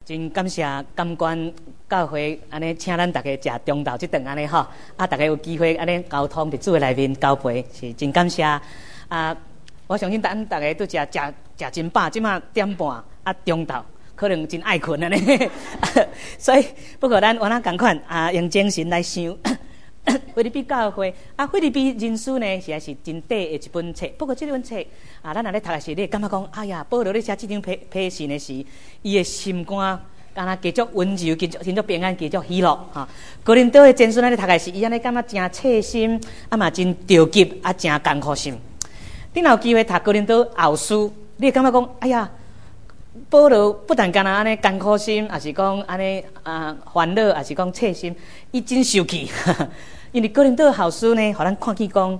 真感谢感官教会安尼请咱大家食中昼这顿安尼吼，大家有机会安尼交通伫主的内面交陪，是真感谢。我相信咱大家都食真饱，即马点半中昼可能真爱困安尼，所以不过咱有哪共款用精神来想。菲律宾教会菲律宾人书呢，实在是真短的一本册。不过这本册咱若咧读的时，你会感觉讲，哎呀，保罗咧写这张批信的时，伊的心肝敢若继续温柔，继续平安，继续喜乐哈。哥林多的前书咱咧读的时，伊安尼感觉真切心，嘛真着急，真艰苦心。你若有机会读哥林多后书，你会感觉讲，哎呀，保罗不但干那安尼艰苦心，也是讲安尼烦恼，也是讲切心，伊真受气。因为哥林多后书呢，互咱看见讲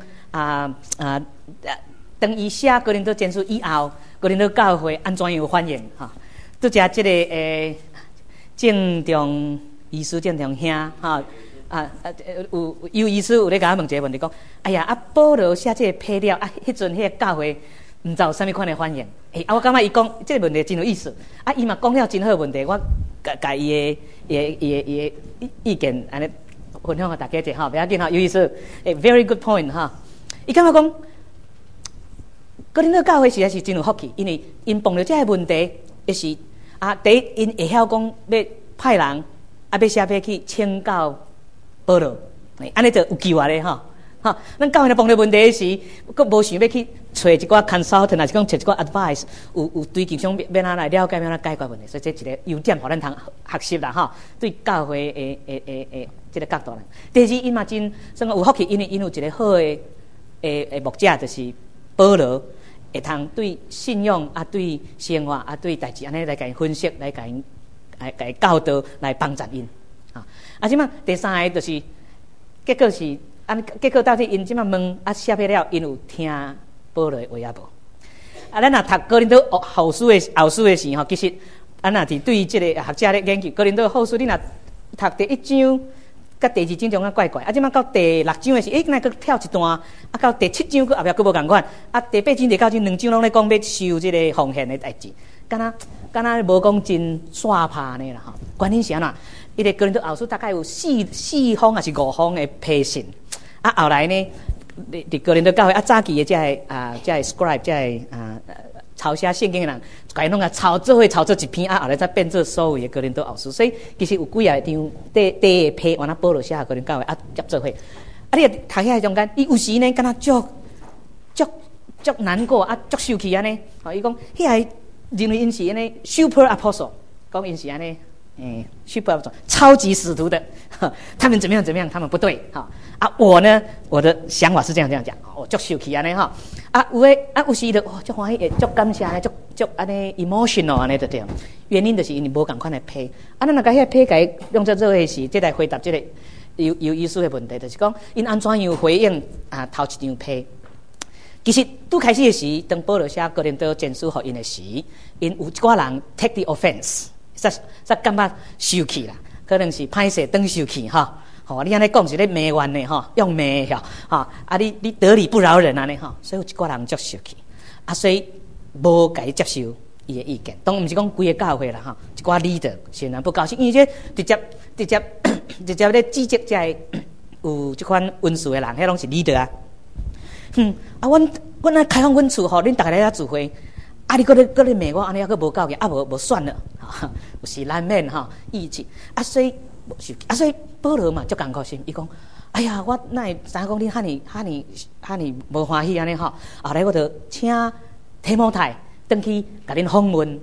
当伊写哥林多前书以后，哥林多教会安怎样有反应哈？拄则即个正中医师正中兄哈有医师有咧甲我问一个问题讲，哎呀保罗写即个批了迄阵迄个教会毋知有啥物款的反应？我感觉伊讲即个问题真有意思伊嘛讲了真好的问题，我甲伊的意见安尼分享给大家者哈，不要紧哈，有意思。very good point 哈。伊感觉讲，哥林多教会实在是真有福气，因为因碰到这个问题，就是第一因会晓讲要派人要写批去请教保罗，安尼就有救咧哈。咱教会碰到问题时，佫无想要去找一寡 consultant， 还是讲找一寡 advice， 有追求想要哪来了解，要哪解决问题，所以这一个优点，互咱通学习啦哈。对教会的这个角度啦。第二，因嘛真算有福气，因为因有一个好的牧者，就是保罗，会通对信仰对生活对代志安尼来甲因分析，来甲因教导，来帮助因即马第三个就是结果是。结果到底因即马问写批了，因有听保罗的话无？咱若读哥林多后书的时候，其实咱若是对这个学者咧研究哥林多后书，你若读第1章甲第2章中怪怪，即马到第6章的时，那佫跳一段，到第7章佫后壁佫无共款，第8章、第9章2章拢咧讲要受这个奉献的代志，敢若无讲真煞拍呢啦吼。原因是安怎？伊个哥林多后书大概有4封还是5封的批信。后来呢，伫哥林多教会早期的这 scribe 这抄写圣经的人，甲因拢抄做一篇后来才变做所谓的哥林多后书。所以其实有几啊张第一批完保罗写哥林多教会接做伙。你读遐中间，伊有时呢，敢若足难过足受气安尼。伊讲遐认为因是安尼 super apostle， 讲因是安尼。super 超级使徒的，他们怎么样，他们不对我呢，我的想法是这样讲，我足受气安尼有时就足欢喜，足感谢安尼，足安尼 emotional 安尼就对。原因就是因为无共款的批，咱若甲遐批甲伊用作伙时，这来回答这个有意思的问题，就是讲因安怎样回应头一张批。其实拄开始的时，当保罗写哥林多前书互因的时，因有一寡人 take the offense。才感觉受气啦，可能是歹势当受气你安尼讲是咧骂怨的用骂的你得理不饶人安尼所以有一寡人足受气所以无甲伊接受伊的意见。当然毋是讲规个教会啦一寡 leader 显然不高兴，因为这直接咧指责这有这款温顺的人，迄拢是 leader阮来开放阮厝恁大家来聚会。你搁咧骂我安尼，佫无够嘅，无算了，有时难免义气所以所以保罗嘛足艰苦心，伊讲，哎呀，我哪会知影讲恁哈尼无欢喜安尼后来我就请提摩太登去甲恁访问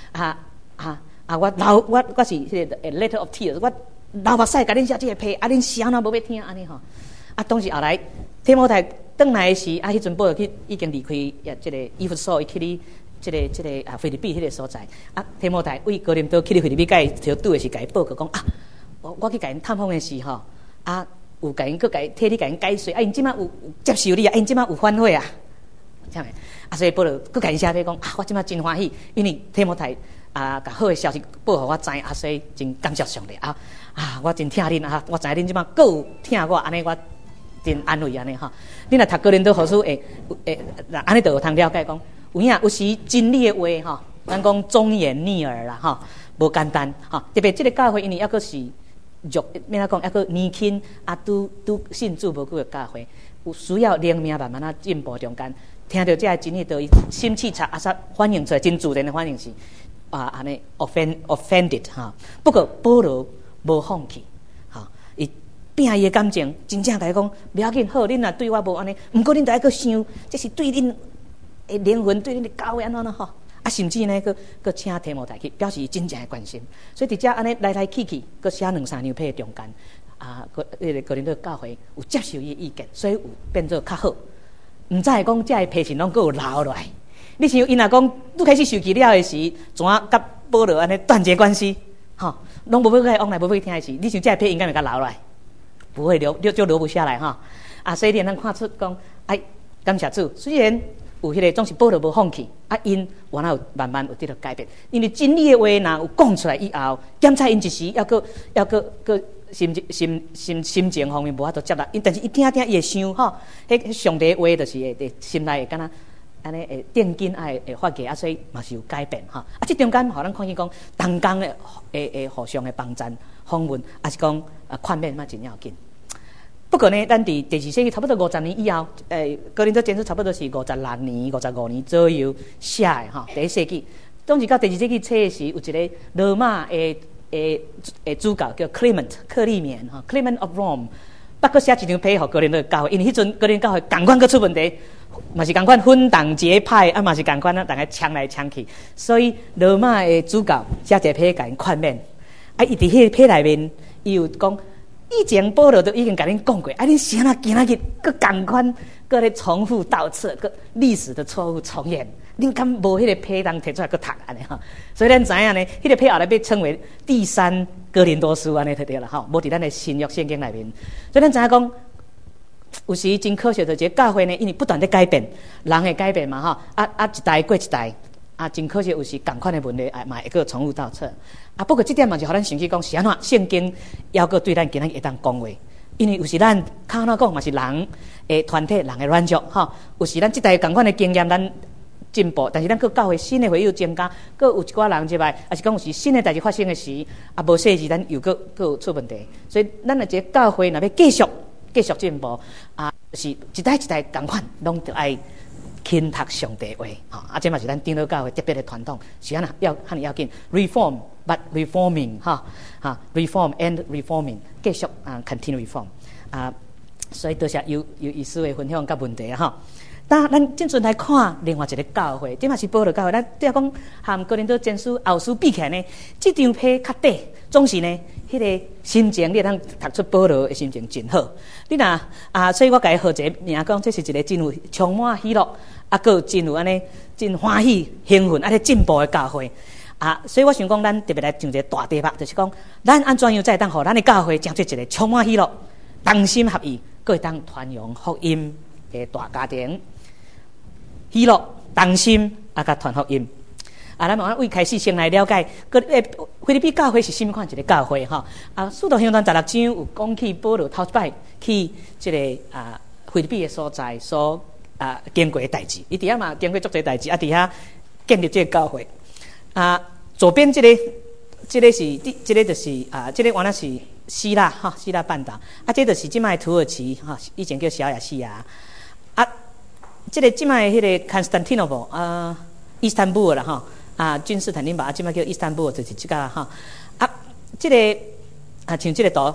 我是迄个 letter of tears， 我流目屎甲恁写这个批，恁写哪无要听安尼当时后来提摩太转来时迄阵保罗去已经离开这个以弗所，伊去哩。这个菲律宾迄个所在提摩太为哥林多去哩菲律宾，甲伊就拄的是甲伊报告讲我去甲因探访的时候有甲因佫甲替你甲因解说因即马有接受你因即马有反悔这样所以保罗佫甲因写批讲我即马真欢喜，因为提摩太甲好的消息报互我知所以真感谢上帝我真听恁我知恁即马佫有听我安尼，我真安慰安尼你若读哥林多后书安尼就有通了解讲。有时真理的话咱讲忠言逆耳啦无简单哈。特别这个教会因为抑个是弱，免讲抑个年轻啊，拄信主无久的教会，有需要灵命慢慢进步中间。听到这个真理，就心气差，煞反应出来，真自然的反应是安尼 offended 哈。不过保罗无放弃哈，伊拼伊的感情，真正甲伊讲不要紧，好，恁若对我无安尼，毋过恁得爱去想，这是对恁的灵魂，对恁的教会安怎吼。啊，甚至呢，佮请提摩太去，表示真正的关心。所以伫遮安尼来去去，佮写2、3张批中间，佮迄个哥林多教会有接受伊意见，所以有变做较好。毋知会讲，遮个批信拢佮有留落来。你像因若讲，拄开始受气了的时，怎甲保罗安尼断绝关系，吼，拢无要甲伊往来，无要听的时，你像遮个批应该会甲留落来，不会留，就留不下来哈。所以咱看出讲，感谢主，虽然。有迄个总是保罗无放弃，因原来有慢慢有得到改变。因为真理的话，若有讲出来以后，检查因一时，要个心情方面无法度接纳。但是伊听伊会想吼，迄上帝话就是会心内会敢若安尼会定紧会发觉，所以嘛是有改变哈。这中间互咱看见讲，同工的会互相的帮衬、访问，也是讲宽免嘛真要紧。不过呢，咱伫第2世纪差不多50年以后，哥林多前书差不多是56年、55年左右写的哈。第1世纪，当时到第2世纪册时，有一个罗马的主教叫 Clement 克利勉哈 ，Clement of Rome， 不过写一张批互哥林多教会，因为迄阵哥林多教会同款佫出问题，嘛是同款分党结派，嘛是同款大家抢来抢去，所以罗马的主教写一批甲因宽免，伊伫迄批内面，伊有讲。以前保罗都已经甲恁讲过，恁啥那今仔日佮同款，佮咧重复倒刺，佮历史的错误重演，恁敢无迄个批当摕出来佮读安尼哈？所以咱知影呢，迄个批后来被称为第3哥林多书安尼就对了哈，无伫咱的新约圣经内面。所以咱知影讲，有时真可惜，就一个教会呢，因为不断在改变，人会改变嘛哈，一代过一代。真可惜，有时同款的问题，嘛会个重复倒错。不过这点嘛是互咱想起讲，是安怎圣经要个对咱今仔日会当讲话，因为有时咱靠哪讲嘛是人的团体，人的软弱哈。有时咱这代同款的经验，咱进步，但是咱个教会新的会有增加，个有一寡人即摆，也是讲有时新的代志发生的时，无细时咱又个有出问题。所以咱的这个教会若要继续进步，是一代一代同款，拢着爱。倾读上帝话，这嘛是咱长老教会特别的传统，是安那很要紧 ，reform but reforming reform and reforming， 继续continue reform 所以多谢有意思的分享甲问题哈。咱正阵来看另外一个教会，这嘛是保罗教会。咱对讲和哥林多前书后书比起来呢，这张批较短，总是呢，迄个心情你通读出保罗的心情真好。你若所以我甲伊号一个名讲，这是一个真有充满喜乐，个真有安尼真欢喜兴奋，咧进步的教会。所以我想讲，咱特别来上一个大题目，就是讲，咱安怎样才会当互咱的教会成做一个充满喜乐、同心合意，佫会当传扬福音的大家庭。喜乐、同心甲传福音。咱慢慢为开始先来了解，菲律宾教会是什么款一个教会哈？使徒行传16章有讲起保罗头一摆去这个菲律宾的所在所经过的代志，伊伫遐嘛经过足侪代志，伫遐建立这个教会。左边这个是这个就是这个原来是希腊哈，希腊半岛这就是即卖土耳其哈，以前叫小亚细亚这个即卖迄个 Constantinople 伊斯坦布尔啦哈君士坦丁堡即卖叫伊斯坦布尔，就是即个哈这个像这个图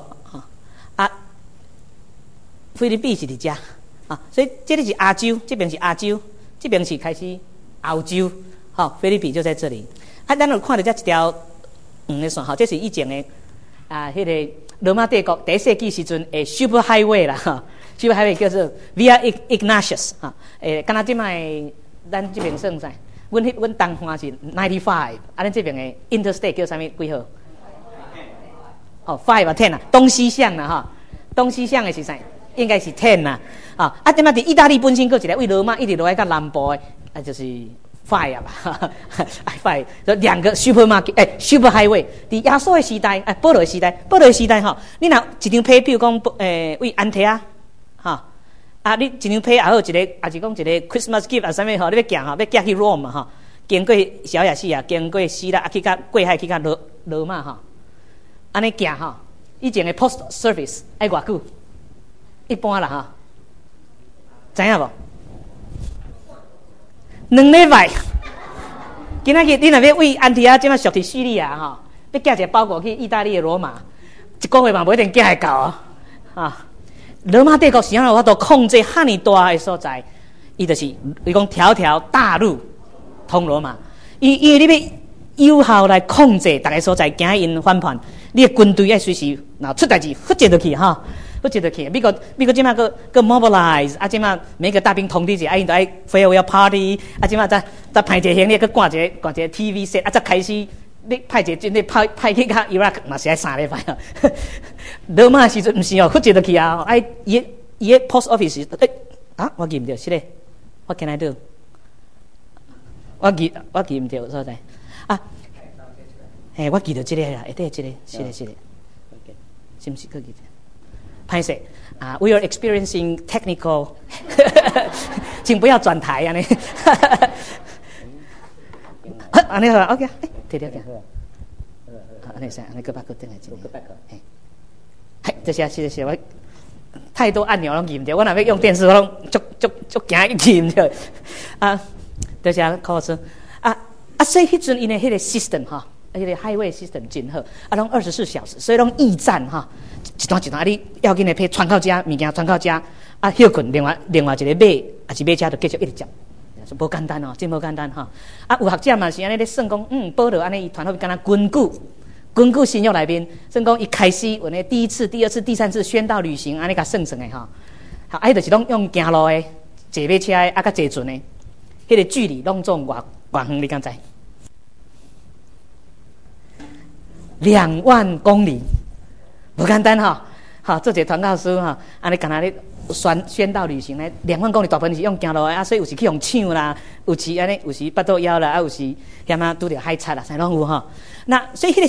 菲律宾是伫遮所以这里是亚洲，这边是亚洲，这边是开始欧洲菲律宾就在这里咱有看到这一条黄的线这是以前的迄个罗马帝国第1世纪时阵的 Super Highway 啦Super Highway 叫做 Via Ignatius 敢若即摆咱这边算啥？阮东方是95，咱这边的 Interstate 叫啥物几号？5 10东西向啦东西向的是啥？应该是10啦即摆伫意大利本身，佫一个为罗马一直落来到南部的就是5吧，5两个 Super Highway。伫耶稣的时代，保罗的时代你若一张批，比如讲为安提阿你一张批也好，一个也是讲一个 Christmas gift 啥物你要寄去 Rome 寄经过小亚细亚，经过希腊，去到过海去到罗马哈，安尼行哈。以前的 post service 爱偌久？一般啦哈，知影无？2礼拜。今仔日你若要为安提阿即马属伫叙利亚吼，要寄一个包裹去意大利的罗马，1个月嘛无一定寄会到啊！罗马帝国是安怎有法度控制遐尼大的所在？伊就是伊讲条条大路通罗马，因为你要有效来控制逐个所在，惊因反叛，你的军队要随时若出代志，忽接就去哈。不记得去，美国即马个 mobilize， 即马每个大兵通知一下，因都爱 farewell party， 即马再派一个行李，去挂一个 TV set， 再开始你派一个军队派去甲伊拉克，嘛是爱3礼拜啊。罗马时阵毋是哦，忽记得去啊，伊个 post office， 我记唔着，是咧 ，what can I do？ 我记唔着所在啊，我记得即个啦，一定即个，是咧，是毋是个记得？歹势啊 ，we are experiencing technical， 请不要转台啊！你，安尼好 ，OK， 摕掉，安尼先，安尼个把个等下进，这些我太多按钮拢记唔着，我若要用电视，我拢足惊记唔着啊！这些考试所以迄阵因的迄个 system 哈。迄个 highway system 真好，拢24小时，所以拢驿站哈，一段你要紧的批传到遮，物件传到遮，休困，另外一个马，还是马车就继续一直接，无简单哦，真无简单哈。有学者嘛是安尼咧算讲，保罗安尼伊传好敢若根据新约内面，算讲伊开始有呢第一次、第二次、第三次宣道旅行，安尼甲算的哈。好，就是拢用行路的、坐马车的，甲坐船的，迄个距离拢总偌远，你敢知？2万公里，不简单哈！好，做一个传教士哈，安尼干那咧宣道旅行咧，2万公里大部分是用行路的，所以有时去用抢啦，有时安尼，有时巴肚枵啦，有时险拄着海贼啦，啥拢有哈。那所以迄个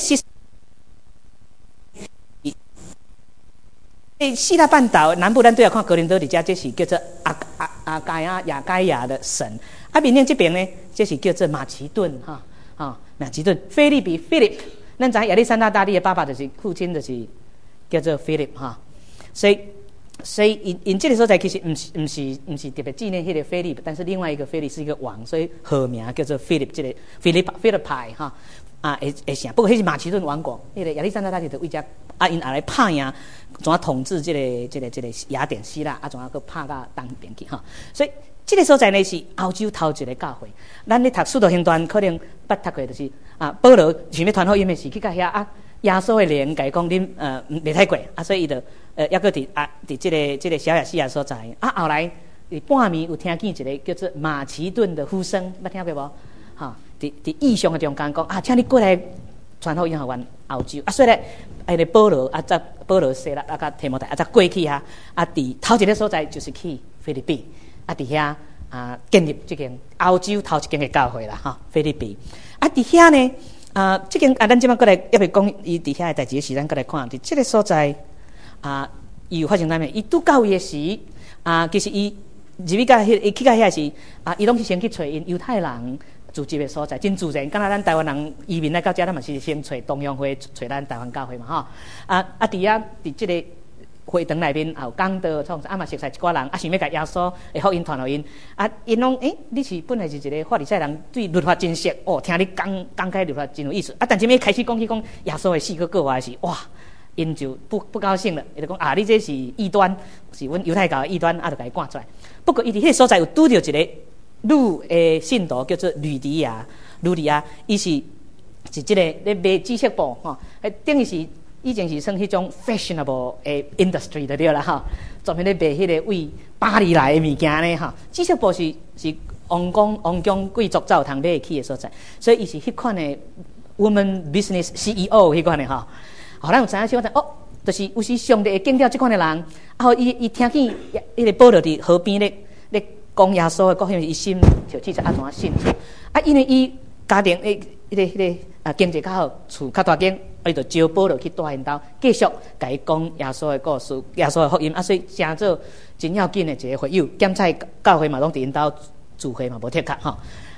希腊半岛南部，咱都要看哥林多伫遮，这是叫做亚该亚的省。缅甸这边呢，这是叫做马其顿哈，马其顿，菲利比 Philip。咱知亚历山大大帝的爸爸就是父亲，就是叫做 Philip 哈，所以因这个所在其实唔是特别纪念迄个菲利，但是另外一个菲利是一个王，所以号名叫做 Philip， 这个菲利派哈会啥？不过迄是马其顿王国，迄个亚历山大大帝的位置因来拍赢，怎啊统治这个雅典希腊，怎啊去拍到东边去哈，所以。这个所在呢是欧洲头一个教会，咱咧读《使徒行传》可能捌读过，就是保罗想要传福音的是去到遐耶稣的灵甲伊讲恁未睇过所以伊就抑个伫这个小亚细亚所在后来半暝有听见一个叫做马其顿的呼声，捌听过无？伫异象的中间讲请你过来传福音互阮欧洲所以咧保罗则保罗西拉甲提摩太则过去伫头一个所在就是去菲律宾。伫遐建立这间欧洲头一间的教会啦，菲律宾伫遐呢这间咱即摆过来要袂讲伊伫遐的代志时，咱过来看伫这个所在伊有发生啥物？伊拄到位的时其实伊入去到伊去到遐时伊拢是先去找因犹太人聚集的所在，真自然。敢若咱台湾人移民来到遮，咱嘛是先找东洋会，找咱台湾教会嘛伫伫这个。会堂内面也有讲道，创嘛熟悉一寡人想要甲耶稣的福音传互因因拢你是本来是一个法利赛人，对律法真熟听你讲解律法真有意思但是要开始讲去讲耶稣的死去过活时，哇，因就不高兴了，伊就讲你这是异端，是阮犹太教的异端就甲伊赶出来。不过伊伫迄个所在有拄着一个路的信徒叫做吕迪亚，伊是即个咧卖紫色布等于是。以前是算迄种 fashionable 的 industry 就对啦专门咧卖迄个为巴黎来的物件呢紫色布是王公贵族才有通买得起的所在，所以伊是迄款的 woman business CEO 迄款的咱有知影就是有时上帝会敬掉即款的人伊听见迄个保罗伫河边咧讲耶稣的国，伊心就其实怎啊信因为伊家庭迄个经济较好，厝较大间。伊就招保罗去带因兜，继续甲伊讲耶稣的故事、耶稣的福音所以成做真要紧的一个会友。检菜教会嘛，拢伫因兜聚会嘛，无脱卡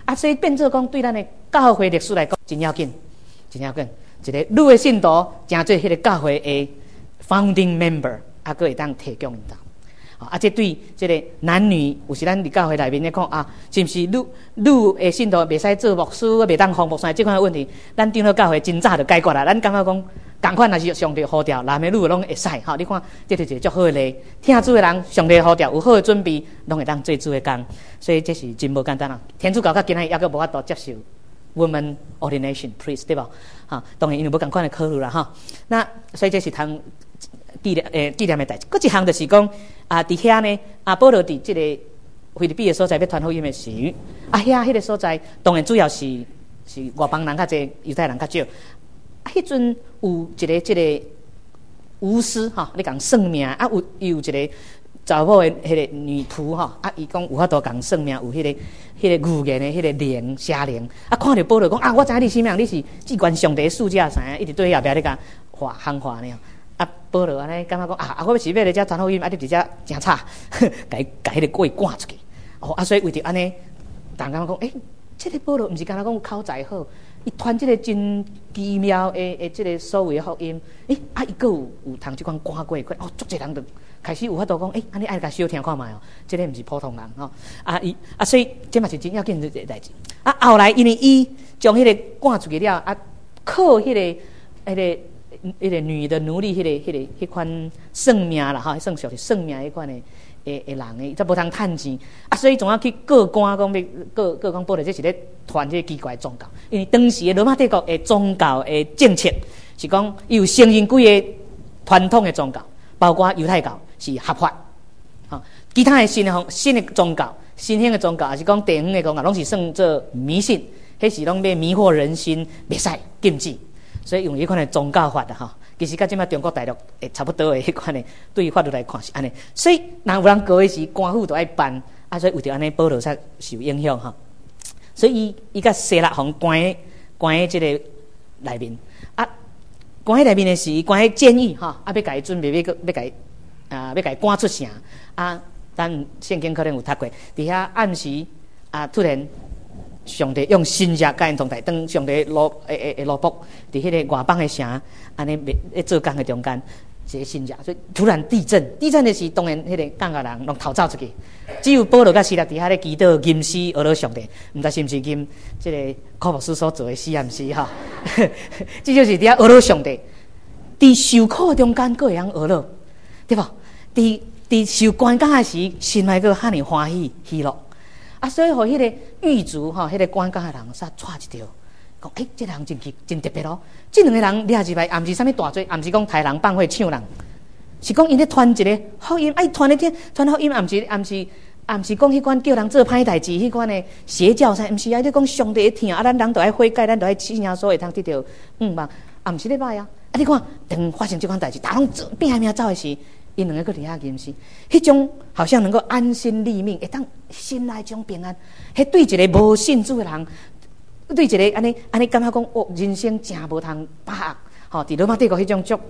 所以变做讲对咱的教会历史来讲真要紧，真要紧。一个女的信徒，真做迄个教会的 founding member， 还会当提供因当。这对这个男女，有时咱伫教会内面咧讲是毋是女的信徒袂使做牧师，袂当奉牧师这款的问题，咱长老教会真早就解决啦。咱感觉讲，同款若是上帝呼召，男的女的拢会使。你看，这就是一个足好的例。听主的人，上帝呼召有好的准备，拢会当做主的工。所以这是真无简单啊！天主教到今仔还阁无法度接受 women ordination priest， 对吧？当然因为无共款的考虑啦那所以这是通纪念的代志。佫一项就是讲伫遐呢保罗伫这个菲律宾的所在要传福音的时，迄个所在当然主要是外邦人较济，犹太人较少。迄阵有一个这个巫师咧讲算命有一个查某的迄个女仆伊讲有法度讲算命，有迄个预言的迄个灵邪灵看到保罗讲我知影你什么人，你是至关上帝的使者啥一直对后壁咧甲喊话呢。保罗安尼感觉讲我是要来遮传福音，你伫遮真差，甲迄个鬼赶出去。所以为着安尼，人感觉讲这个保罗毋是干那讲口才好，伊传这个真奇妙的这个所谓的福音，伊个有通即款赶过足侪人就开始有法度讲安尼爱甲小听看卖这个毋是普通人所以这嘛是真要紧的代志。后来因为伊将迄个赶出去了靠迄个女的奴隶迄款算命啦算属是算命迄款的人则无通趁钱所以总要去告官讲要告讲保罗这是咧传这奇怪的宗教，因为当时的罗马帝国的宗教的政策是讲伊有承认几个传统的宗教，包括犹太教是合法其他的新的宗教、新兴的宗教，也是讲地方的宗教，拢是算做迷信，迄是拢要迷惑人心，袂使禁止。所以用迄款的宗教法其实甲即摆中国大陆差不多的迄款的，对于法律来看是安尼。所以若有人告的是官府就爱办所以为着安尼保罗才受影响所以伊甲西拉王关在即个内面关在内面的是伊关在监狱要甲伊准备要甲伊赶出城咱圣经可能有读过，伫遐暗时突然。上帝用新约甲因同台，当上帝罗卜伫迄个外邦的城，安尼咧做工的中间，一个新约，所以突然地震的是当然迄个港个人拢逃走出去，只有保罗甲希拉伫遐咧祈祷吟诗讹落上帝，毋知是毋是吟即个科牧师所做的诗诗这就是伫遐讹落上帝，伫受苦中间个会晓讹落，对无？伫受关监的时，心内个遐尼欢喜喜乐。所以，互迄个狱卒迄个关监的人煞带一条，讲这个人真特别咯。这两个人掠入来，也毋是啥物大罪，也毋是讲杀人放火抢人，是讲因咧传一个福音，传咧传福音，也毋是讲迄款叫人做歹代志，迄款的邪教啥，毋是你讲上帝会听咱人都爱悔改，咱都爱信耶稣会通得到嘛，也毋是咧歹你看，等发生这款代志，大家拢拼命走的时。因两个伫遐吟诗，迄种好像能够安心立命，会当心内种平安。迄对一个无信主的人，对一个安尼感觉讲人生真无通把握。伫罗马帝国迄种足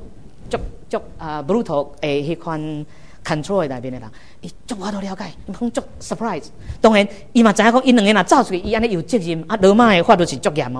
brutal 迄款 control 的内面的人，伊足我都了解，伊讲足 surprise。当然，伊嘛知影讲，因两个若走出去，伊安尼有责任。罗马的法律是足严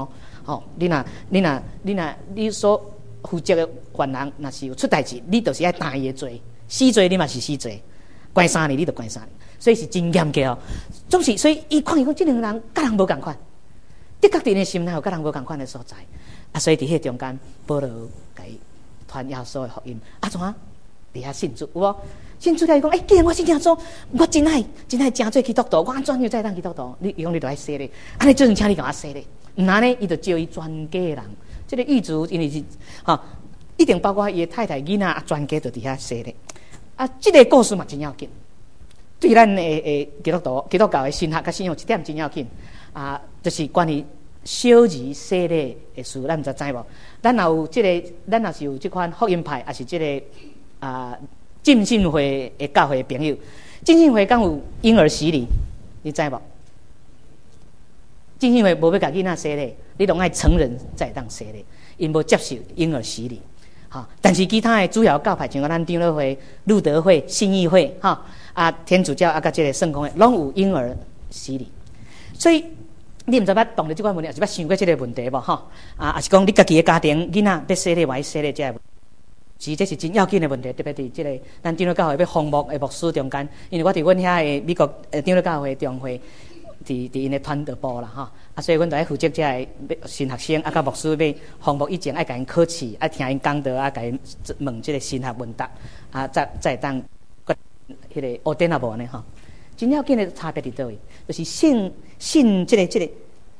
你所负责的犯人，若是有出代志，你就是爱担伊的罪。死罪你嘛是死罪，关3年你就关3年，所以是真严格总是，所以伊看伊讲，这两个人甲人无共款，的确伫因心内有甲人无共款的所在所以伫迄中间，保罗甲伊传耶稣的福音怎伫遐信主有无？信主来讲，既然我信耶稣，我真爱真做基督徒，我安怎样再当基督徒？你讲你就爱洗咧，安尼就是请你甲我洗咧，毋然呢，伊就招伊全家的人，这个狱卒因为是一定包括伊的太太囡仔全家就伫遐洗咧。这个故事嘛真要紧，对咱的基督教的神学甲信仰一点真要紧就是关于小儿洗礼的事，咱毋知无？咱若有咱若是有这款福音派，也是这个浸信会的教会的朋友，浸信会敢有婴儿洗礼，你知无？浸信会无要甲囡仔洗礼，你拢爱成人才会当洗礼，因无接受婴儿洗礼。但是其他的主要教派，像咱长老会、路德会、信义会，天主教甲这个圣公会，拢有婴儿洗礼。所以你毋知捌碰到即款问题，也是捌想过即个问题无吼？也是讲你家己的家庭囡仔要洗礼，还是洗礼这个？是，这是真要紧的问题，特别伫即个咱长老教会要放牧的牧师中间，因为我伫阮遐的美国长老教会中会，伫因的团队部啦吼，所以阮就爱负责这个新学生甲牧师要放牧以前爱甲因考试，爱听因讲道，甲因问即个神学问答，再当迄个学典啊无呢吼。真要紧的差别伫倒位，就是信即个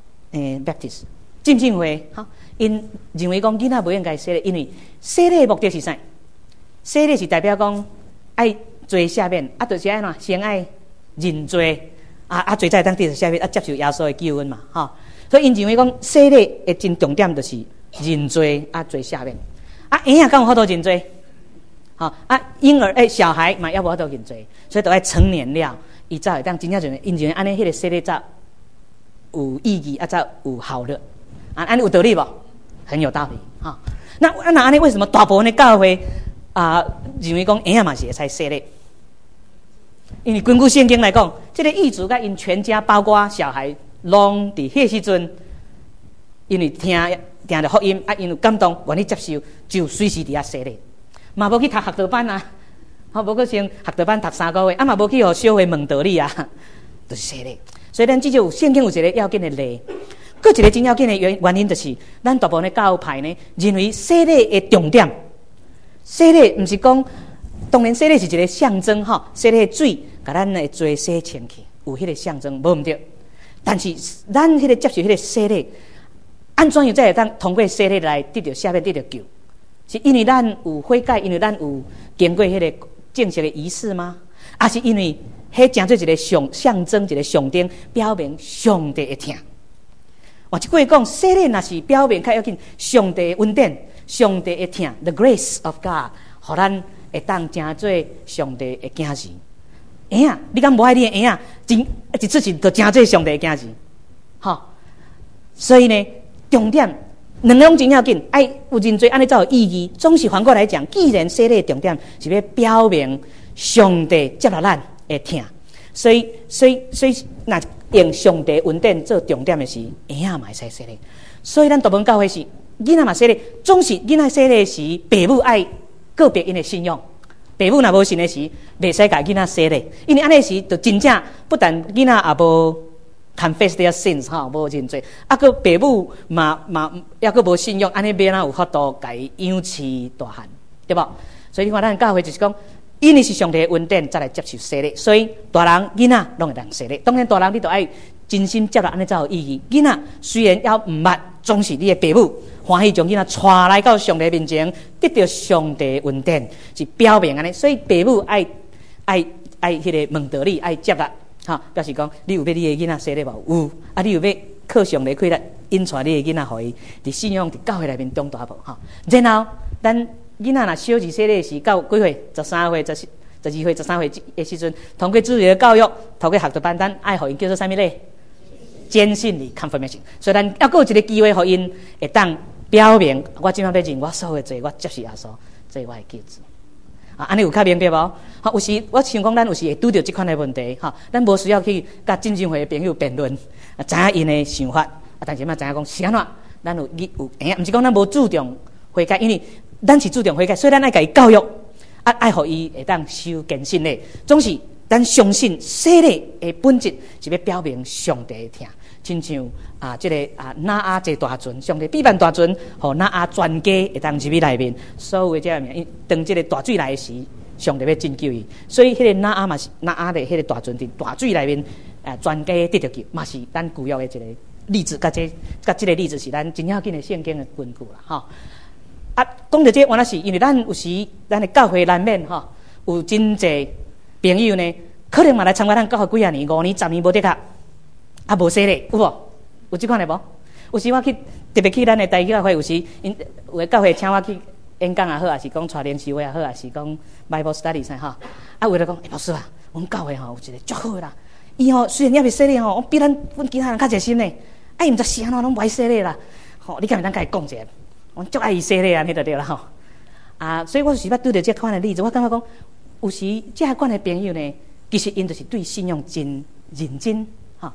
Baptist 浸信会吼。因认为讲囡仔不应该洗礼，因为洗礼的目的是啥？洗礼是代表讲爱罪赦免，就是安怎先爱认罪，罪才当得到赦免，接受耶稣的救恩嘛，吼。所以因认为讲洗礼的真重点就是认罪，罪赦免。婴仔敢有法度认罪？吼，婴儿小孩嘛要无法度认罪，所以都爱成年了，伊才会当真正认为，因认为安尼迄个洗礼才有意义，才有效率。安尼有道理无？很有道理哈。那安尼为什么大部分的教会认为讲婴仔嘛是会使洗礼？因为根据圣经来讲，这个异族甲因全家包括小孩，拢伫迄时阵，因为听着福音因有感动，愿意接受，就随时伫遐洗礼，嘛无去读学道班啊，无去先学道班读3个月，嘛无去互小会问道理啊，就是洗礼。所以咱至少有圣经有一个要紧的例。佫一个真要紧的原因，就是咱大部分的教派呢，认为洗礼的重点，洗礼毋是讲，当然洗礼是一个象征吼，洗礼的水，甲咱的罪洗清去，有迄个象征，无毋对。但是咱迄个接受迄个洗礼，安怎样才会当通过洗礼来得到赦免、得到救？是因为咱有悔改，因为咱有经过迄个正式的仪式吗？还是因为迄真做一个象征、一个象征，表明上帝会听？换一句讲，洗礼若是表面较要紧，上帝恩典，上帝会听 ，the grace of God， 互咱会当真做上帝的囝儿。婴仔，你敢无爱你的婴仔？一出世就真做上帝的囝儿，吼。所以呢，重点两种真要紧，爱有认罪，安尼才有意义。总是反过来讲，既然洗礼的重点是要表明上帝接纳咱会听，所以那。用上帝恩典做重点的是婴仔嘛会使洗礼，所以咱大部分教会是囡仔嘛洗礼，总是囡仔洗礼时，父母爱个别因的信用，父母若无信的时，袂使甲囡仔洗礼，因为安尼时就真正不但囡仔也无 confess their sins 吼，无认罪，个父母嘛抑个无信用，安尼免哪有法度甲伊养饲大汉，对无？所以你看咱教会就是讲。因为是上帝的恩典，再来接受洗礼，所以大人、囡仔拢会当洗礼。当然，大人你都爱真心接纳，安尼才有意义。囡仔虽然要毋捌，总是你的父母欢喜将囡仔带来到上帝面前，得到上帝的恩典，是表明安尼。所以父母爱迄个问道理，爱接纳，哈，表示讲你有要你的囡仔洗礼无？有，你有要靠上帝开来引带你的囡仔，互伊伫信仰伫教会内面长大无？哈，然后咱。囡仔若小儿洗礼时到几岁？13岁、12岁、13岁的时阵，通过主日的教育，通过学道班，咱爱互因叫做啥物咧？坚信礼 confirmation。所以咱还有一个机会，互因会当表明我今仔要认我所有的罪，我接受耶稣做我的救主。安尼有较明白无？有时我想讲，咱有时会拄到这款的问题，咱无需要去甲浸信会的朋友辩论，知影因的想法，但是嘛知影讲是安怎，咱有毋是讲咱无注重悔改，因为。咱是注重悔改，所以咱爱甲伊教育，爱互伊会当修坚信的。总是咱相信洗礼的本质是要表明上帝的听，亲像这个拿阿这大船，上帝比办大船，互拿阿全家会当入去内面，所有的这个名，当这个大水来时，上帝要拯救伊，所以迄个拿阿嘛是拿阿的迄个大船伫大水内面，全家得到救，嘛是咱旧约的一个例子，甲这个例子是咱真要紧的圣经的根据啦，吼。讲到这，原来是因为咱有时咱的教会难免有真济朋友呢，可能嘛来参加咱教会几啊年、5年、10年无得卡，无洗礼，有无？有这款的无？有时我去特别去咱的大教会，有时有的教会请我去演讲也好，还是讲带灵修会也好，还是讲 Bible study 啥哈。有的讲，老师啊，阮教会有一个足好啦，伊虽然也未洗礼我比阮其他人较热心呢，毋知是安怎拢不爱洗礼啦。你敢会当甲伊讲者？我足爱伊洗礼啊，你就对了吼。所以我有时捌拄到这款的例子，我感觉讲，有时这款的朋友呢，其实因就是对信仰真认真，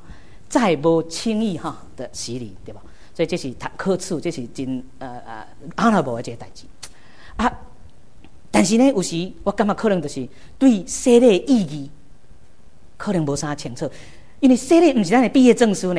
再无轻易的洗礼，对吧？所以这是可耻，这是真honorable 的一个代志啊。但是呢，有时我感觉可能就是对洗礼意义可能无啥清楚，因为洗礼不是咱的毕业证书呢，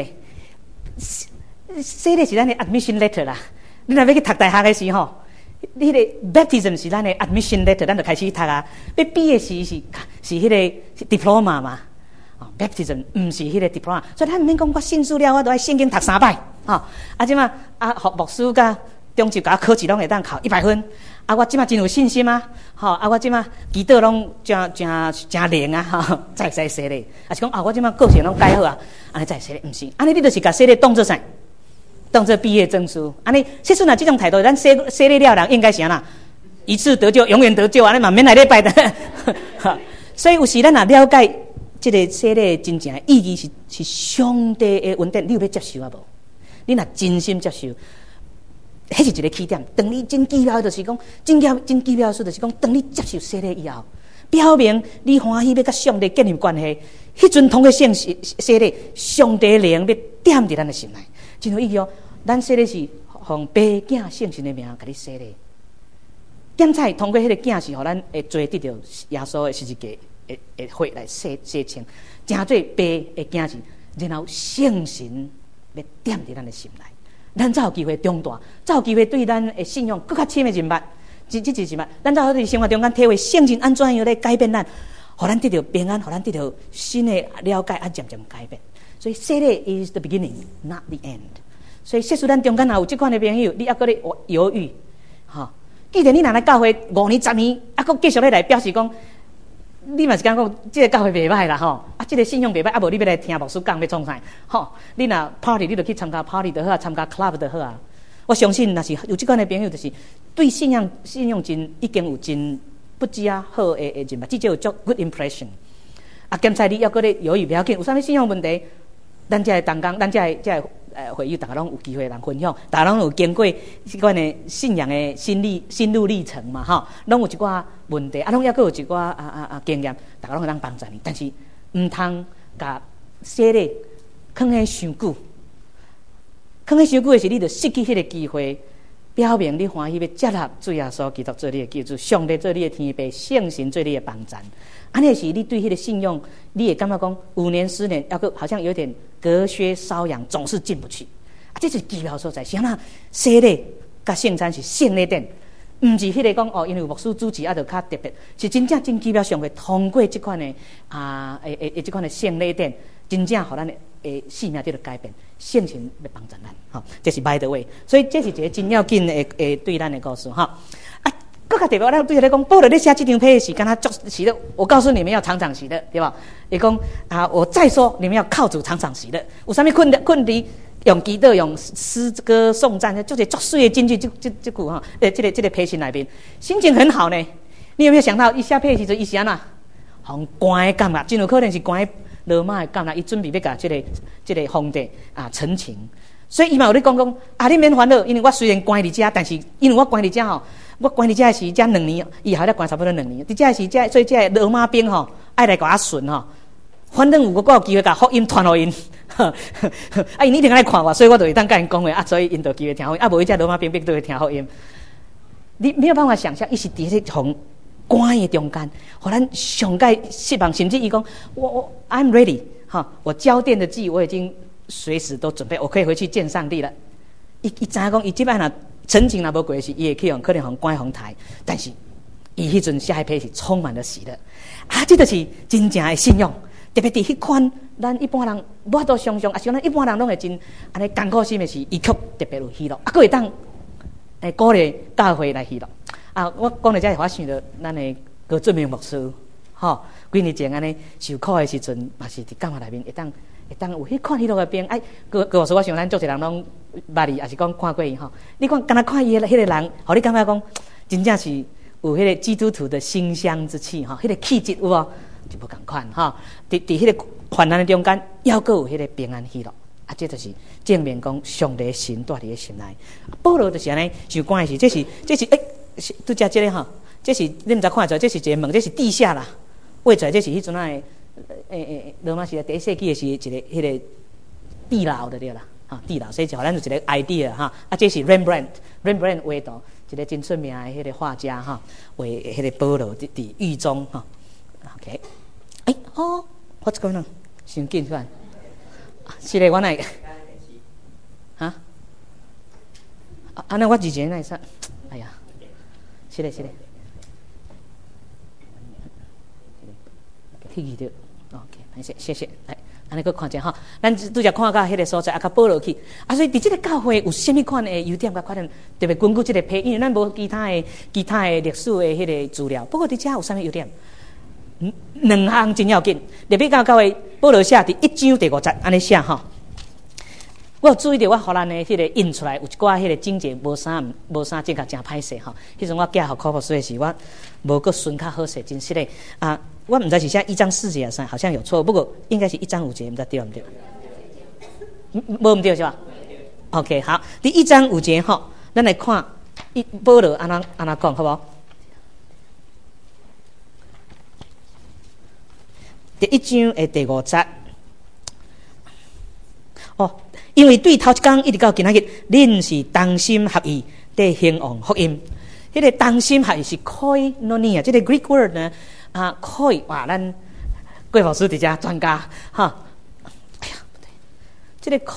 洗礼是咱的 admission letter 啦。你若要去读大学的时候，你个 baptism 是咱的 admission letter， 咱就开始读啊。要毕业时是迄个 diploma 嘛，baptism 唔是迄个 diploma， 所以咱唔免讲我信主了，我都爱圣经读3摆即马牧师甲中级甲考试拢会当考100分。我即马真有信心啊！我即马祈祷拢真灵啊！才会使洗礼。是讲我即马个性拢改好啊，安尼才会洗礼。唔是，安尼你就是甲洗礼当做啥？当做毕业证书。安尼，其实这种态度，咱洗礼了人应该是安那？一次得救，永远得救，安尼嘛免来礼拜的。所以有时咱若了解这个洗礼真正的意义是上帝的恩典，你有要接受啊无？你若真心接受。迄是一个起点。当你真奇妙，就是讲真奇妙的事，就是讲当你接受洗礼以后，表明你欢喜要甲上帝建立关系。迄阵通过洗礼，上帝灵要点伫咱的心内，真有意义哦。咱洗礼是奉爸囝圣神的名甲你洗礼，点彩通过迄个囝是，互咱会做得到耶稣的十字架的血来洗清，正做爸的囝是，然后圣神要点伫咱的心内。咱才有机会长大，才有机会对咱的信仰更较深的认捌。这是什么？咱才在生活中间体会圣经安怎样来改变咱，互咱得到平安，互咱得到新的了解，渐渐改变。所以洗礼 is the beginning, not the end。所以，即使咱中间也有这款的朋友，你还搁咧犹豫，既然你若来教会5年、10年，还搁继续来表示讲，你嘛是讲这个教会袂歹啦这个信仰袂歹，无你要来听牧师讲要创啥你若 party 你就去参加 party 就好啊，参加 club 就好啊。我相信若是有这款的朋友，就是对信仰真已经有真不止好的认识，至少有足 good impression。检查你还搁咧犹豫，不要紧，有啥物信仰问题，咱这同工，咱这会友，大家拢有机会人分享，大家拢有经过这款的信仰的心路历程嘛拢有一寡问题，拢还阁有一寡经验，大家拢会当帮助你。但是唔通甲洗礼放喺伤久，放喺伤久的是，你就失去迄个机会，表明你欢喜要接纳主耶稣基督做你的救主，上帝做你的天父，圣神做你的帮助。安尼是你对迄个信仰，你会感觉讲5年10年，要个好像有点隔靴搔痒，总是进不去。这是奇妙所在。是安那洗礼甲圣餐是圣礼典，唔是迄个讲因为有牧师主持就较特别，是真正真奇妙。上会通过这款的这款的圣礼典，真正互咱的生命得到改变，圣神要帮助咱。这是 by the way， 所以这是一个真要紧的对咱的故事更加特别，我对他讲，保罗在写这张篇是跟他做喜乐。我告诉你们要常常喜乐，对吧？伊讲我再说，你们要靠主常常喜乐。有啥物困题，用祈祷、用诗歌颂赞，就是作水的进去这句这个篇信内面，心情很好呢。你有没有想到，伊写篇的时阵，伊是安那，互关的感觉，真有可能是关罗马的感觉，伊准备要甲这个皇帝陈情。所以伊嘛有咧讲你免烦恼，因为我虽然关伫遮，但是因为我关伫遮我关伫遮是遮2年，以后咧关差不多2年。伫遮是遮，所以遮罗马兵爱来甲我顺反正我有机会甲福音传互因，因一定来看我，所以我就会当甲因讲话所以因就有机会听福音，无伊遮罗马兵都会听福音。你没有办法想象，伊是伫咧从关的中间，互咱上界希望，甚至伊讲我 I'm ready 我交奠的祭我已经随时都准备，我可以回去见上帝了。伊知影讲，伊即摆若陈情若无过时，伊会去可能互关红台，但是伊迄阵下一批是充满了喜乐这就是真正的信仰。特别伫迄款咱一般人无法度想象，像咱一般人拢会真安尼艰苦心的是，伊却特别有喜乐，佫会当鼓励教会来喜乐我讲到这里，我想到咱的高俊明牧师几年前安尼受苦的时阵，嘛是伫教会内面会当有迄款迄落的病高牧师，我想咱足侪人拢捌伊，也是讲看过伊你讲敢若看伊迄个人，互你感觉讲真正是有迄个基督徒的馨香之气迄个气质有无？就无共款伫迄个患难的中间，还佫有迄个平安喜乐这就是证明讲上帝的神住伫个心内。保罗就是安尼受关的是，这是拄则这个这是你毋知看出来，这是一个门，这是地下啦。画出来这是迄阵的罗马时代第1世纪的是一个迄个地牢的对啦，地牢，所以就咱有一个 idea 哈。这是 Rembrandt 画图，一个真出名的迄个画家哈，画迄个保罗伫狱中哈。OK， what's going on？ 先紧出来，是嘞，我来。安尼我之前那啥，哎呀，是嘞。记着 ，OK， 谢谢，来，安尼搁看者哈，咱拄则看到迄个所在，较保落去，所以伫即个教会有啥物款的优点甲缺点，特别根据即个批，因为咱无其他的历史的迄个资料，不过伫遮有啥物优点？两项真要紧，特别教会保罗写伫1章第5节安尼写哈。我有注意到，我互咱的迄个印出来有一寡迄个整节无啥正确，真歹势吼。迄阵我寄互科普所时，我无搁顺较好势，真实嘞我唔知是写1章4节还是啥，好像有错，不过应该是1章5节，唔知对唔对？无唔对是吧 ？OK， 好，第1章5节吼，咱来看保罗安怎讲，好无？第1章的第5节。因为对头一天一直到今仔日，恁是同心合意在兴旺福音。迄个同心合意是 koinonia， 这个 Greek word 呢koi 哇，咱贵老师伫遮专家哈。哎呀，不对，这个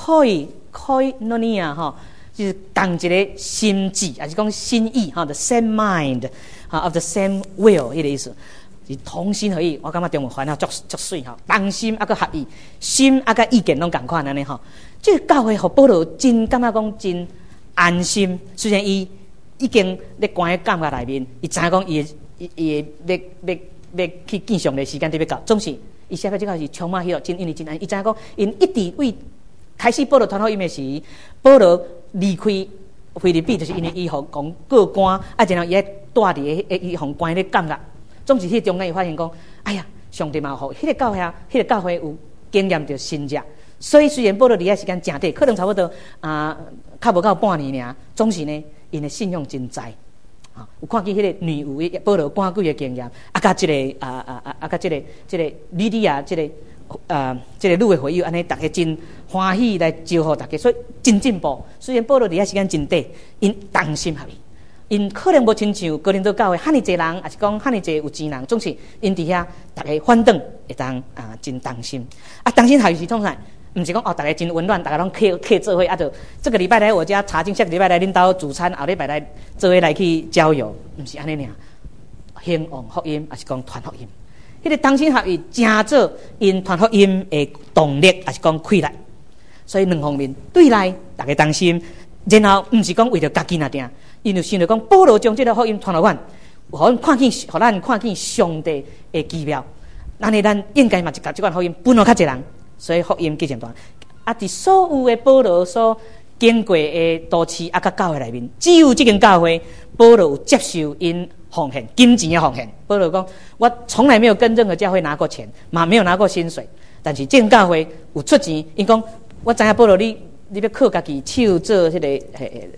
koinonia 哈，就是同一个心智，还是讲心意哈 ，the same mind of the same will 迄个意思。是同心合意，我感觉中文翻啊足水吼，同心啊个合意，心啊个意见拢共款安尼吼。这个教会互保罗真感觉讲真安心，虽然伊已经咧关喺监狱内面，伊知影讲伊要去见上帝时间特别到，总是伊写到这个是充满喜乐，真因为真安，伊知影讲因一直为开始保罗传福音的时，保罗离开菲律宾，就是因为伊互讲过关，然后伊带伫伊互关咧监狱。总是迄中间，伊发现讲，哎呀，上帝嘛好，迄个教会有经验着新者，所以虽然保罗离遐时间真短，可能差不多较无到半年尔，总是呢，因的信用真在有看见迄个女巫保罗赶鬼的经验，甲即个甲即个吕底亚即个女的会友，安尼大家真欢喜来招呼大家，所以真进步。虽然保罗离遐时间真短，因同心合意。因可能无亲像哥林多教会遐尼济人，也是讲遐尼济有钱人，总是因伫遐大家反等会当真同心。同心合意是创啥？毋是讲大家真温暖，大家拢客做伙就这个礼拜来我家查经，下个礼拜来恁兜煮餐，后礼拜来做伙来去郊游，毋是安尼尔。兴旺福音，也是讲传福音。迄个同心合意，真做因传福音的动力，也是讲气力。所以两方面对内大家同心，然后毋是讲为着家己那定。因为想着讲，保罗将这个福音传落阮，互咱看见上帝的奇妙。咱应该嘛是把这款福音分落较侪人，所以福音继承传。伫所有的保罗所经过的都市甲教会内面，只有这间教会，保罗有接受因奉献金钱的奉献。保罗讲，我从来没有跟任何教会拿过钱，嘛没有拿过薪水，但是这间教会有出钱。因讲，我知影保罗你要靠家己手做迄个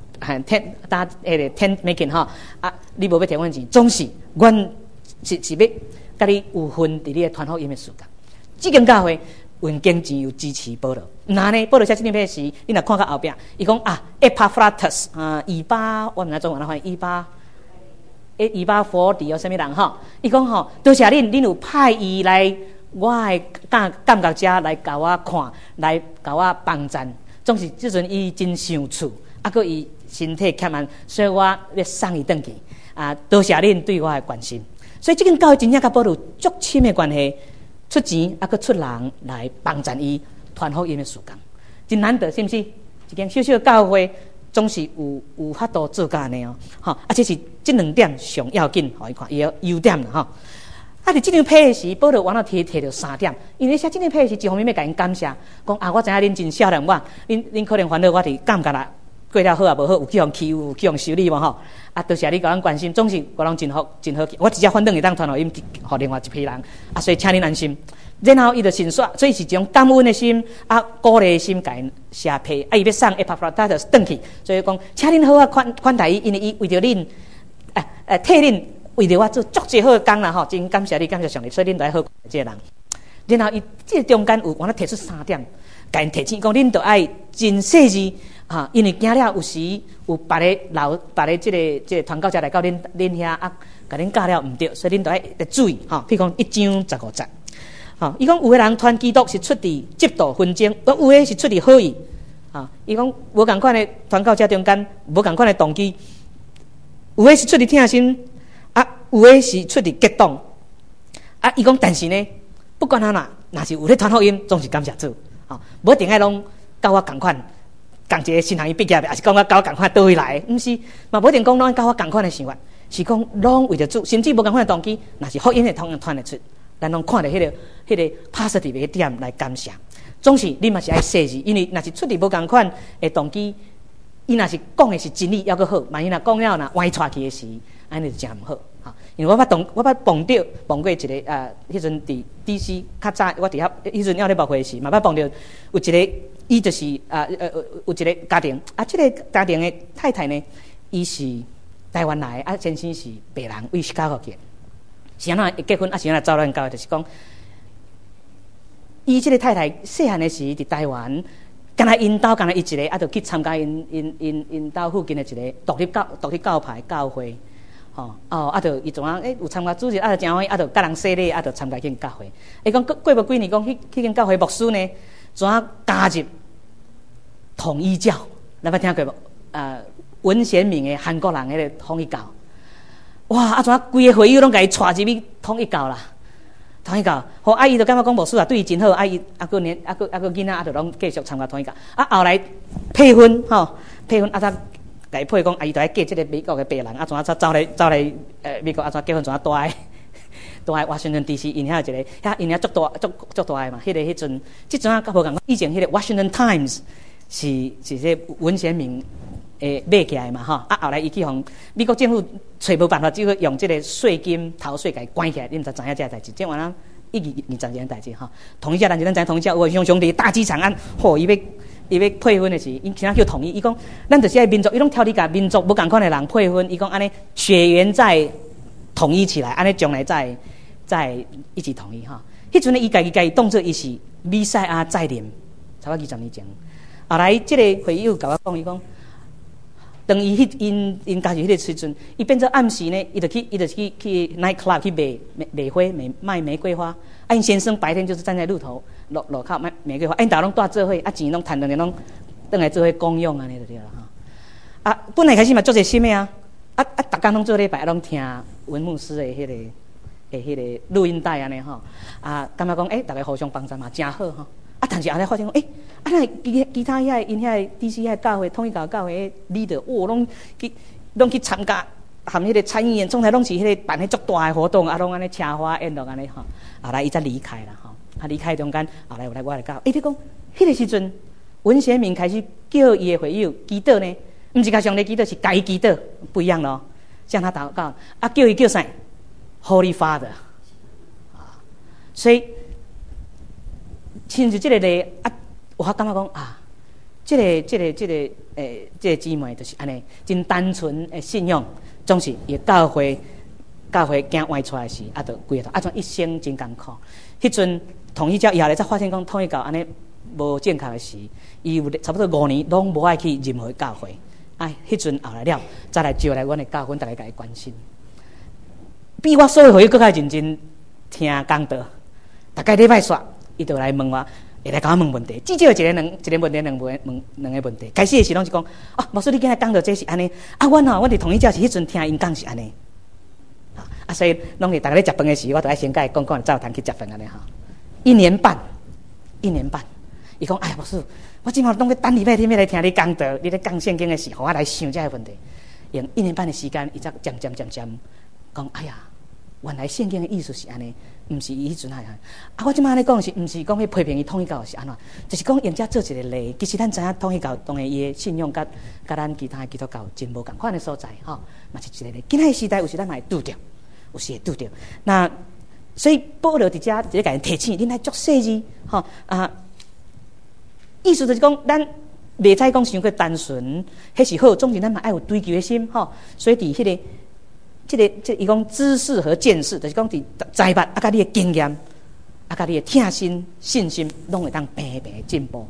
tent making 哈你无要摕阮钱，总是阮是要甲你有份伫你的传福音的事工。这间教会用经钱有支持保罗，那呢？保罗写这篇时，你若看到后壁，伊讲Epaphroditus 以巴，我毋知中文哪翻以巴佛弟有啥物人哈？伊讲吼，多谢恁有派伊来我的感觉者来甲我看，来甲我帮衬。总是即阵伊真想厝，搁伊。身体欠安，所以我要送伊转去多谢恁对我的关心。所以这间教会真正甲保罗足深的关系，出钱搁出人来帮衬伊传福音的事工，真难得，是毋是？一间小小的教会总是有法度做甲安尼而且是这两点上要紧，互伊看伊的优点啦吼。伫这张批的时，保罗往那摕到3点，因为写这张批的时，一方面要甲因感谢，讲我知影恁真少年我，恁可能烦恼我伫感觉啦。过了好也无好，有去互欺负，有去互修理嘛吼。多谢你甲咱关心，总是我拢真好，我直接反正会当传福音，互另外一批人所以请恁安心。然后伊就信说，所以是一种感恩的心鼓励的心，甲因写批伊要送 Epaphroditus 转去，所以讲请恁好款待伊，因为伊为着恁替恁为着我做足侪好工啦吼，真感谢你，感谢上帝，所以恁都要好这个人。然后伊这中间有我摕出3点。 甲因提醒讲，恁着爱真细致啊，因为惊了有时有别个即个传教者来到恁遐啊，甲恁教了毋对，所以恁着爱注意吼。譬如讲1章15节，吼，伊讲有个人传基督是出自嫉妒纷争，有个是出自好意。啊，伊讲无共款的传教者中间无共款的动机，有个是出自疼心，啊，有个是出自激动。啊，伊讲但是呢，不管哪若是有咧传福音，总是感谢主。啊，无一定爱拢甲我共款，共一个新行业毕业的，也是讲我甲我共款倒位来的，毋是，嘛无一定讲拢甲我共款的想法，是讲拢为着主，甚至无共款的动机，若是福音的通传得出，咱拢看到迄个 positive 的点来感谢。总是你嘛是爱细致，因为若是出自无共款的动机，伊若是讲的是真理，还阁好；万一若讲了歪出去的时，安尼就真毋好。哈，因为我捌碰过一个迄阵伫 DC 较早，我伫遐迄阵要咧牧会时，嘛捌碰到有一个，伊就是有一个家庭，啊，即个家庭的太太呢，伊是台湾来的，啊，先生是白人，为是教福嘅，是安怎结婚，啊是安怎走咱教的，就是讲。伊即个太太细汉的时伫台湾，敢若因兜敢若伊一个，啊，就去参加因兜附近的一个独立教派教会，吼啊，就伊怎有参加主日，啊，就真欢喜，啊，就甲人洗礼，啊，就参加迄教会。伊讲过无几年，讲迄间教会牧师呢，怎加入统一教？咱捌听过无？文贤明的韩国人迄个统一教，哇！啊，怎规个会友拢甲伊带入去统一教啦？统一教，好阿姨就感觉讲牧师啊，对伊真好。阿姨个囡仔，就拢继续参加统一教。啊，后来配婚吼，配婚啊，他甲伊配讲，阿姨就爱嫁即个美国的白人，啊，怎走来美国啊，怎结婚怎住在华盛顿 DC， 因遐有一个，因遐足大嘛。迄阵，即阵啊，较无共以前迄个 Washington Times 是这文贤明买起来嘛吼。啊，后来伊去互美国政府找无办法，只好用即个税金逃税给关起来。你毋知影这代志？即完了20年代志吼。统一教，但是咱知统一教有兄弟大机场案，吼伊要配婚的时，因其他叫统一。伊讲咱就是爱民族，伊拢挑你甲民族无共款的人配婚。伊讲安尼血缘再统一起来，安尼将来再一起统一哈。迄阵伊家己当作伊是弥赛亚再临，差不多20年前。后来即个会友甲我讲，伊讲。当伊因家己迄个时阵，伊变做暗时呢，伊就去 night club 去卖花，卖玫瑰花。啊，因先生白天就是站在路口卖玫瑰花，因大家拢带做伙，啊钱拢赚落来，拢倒来做伙公用安尼就对了哈。啊，本来开始嘛做者心的啊，逐工拢做礼拜，拢听文牧师的迄个录音带安尼吼。啊，感觉讲大家互相帮助嘛，真好吼。啊，但是后来发现讲，那其他因遐 DC 遐教会、统一教会leader，拢去参加，含迄个参议员，总体拢是迄个办迄足大的活动，啊，拢安尼车花宴乐安尼吼。后来伊才离开啦吼，啊离开中间，后来我来教，你讲，迄个时阵，文贤明开始叫伊的会友祈祷呢，毋是甲上帝祈祷，是家己祈祷，不一样咯。向他祷告，啊叫伊叫啥 ？Holy Father， 啊，所以。亲像即个咧啊，我感觉讲啊，即个姊妹就是安尼，真单纯的信仰，总是伊教会惊歪出来时，啊，就规个啊，种一生真艰苦。迄阵统一教以后咧，才发现讲统一教安尼无正确的时，伊有差不多5年拢无爱去任何教会。哎，迄阵后来了，再来招来阮的教会，大家甲伊关心，比我所有会更较认真听讲道，大概礼拜煞。伊就来问我，会来甲我问问题，至少一个问题，两个问题。开始的时拢是讲，啊，牧师你今日讲到这是安尼，啊，阮伫统一教是迄阵听因讲是安尼，啊，所以拢是大家咧食饭的时，我都爱先甲伊讲早餐去食饭安尼哈。1年半，伊讲，哎，牧师，我今嘛拢咧等礼拜天要来听你讲道，你咧讲圣经的时，互我来想这个问题。用1年半的时间，伊才渐讲，哎呀。原来圣经的意思是安尼，毋是伊迄阵啊！我即摆安尼讲是，毋是讲去批评伊统一教是安怎？就是讲用遮做一个例。其实咱知影统一教当然伊的信仰甲咱其他基督教真无共款的所在，吼，嘛是一个例。今仔时代有时咱嘛会拄着，有时会拄着。那所以保罗伫遮直接甲因提醒，恁来做细致，吼啊！意思就是讲，咱袂使讲伤过单纯，迄是好，总之咱嘛爱有追求的心，吼。所以伫迄个。伊讲知识和见识，就是讲伫财物啊，甲你的经验，啊，甲你的疼心信心，拢会当平平进步。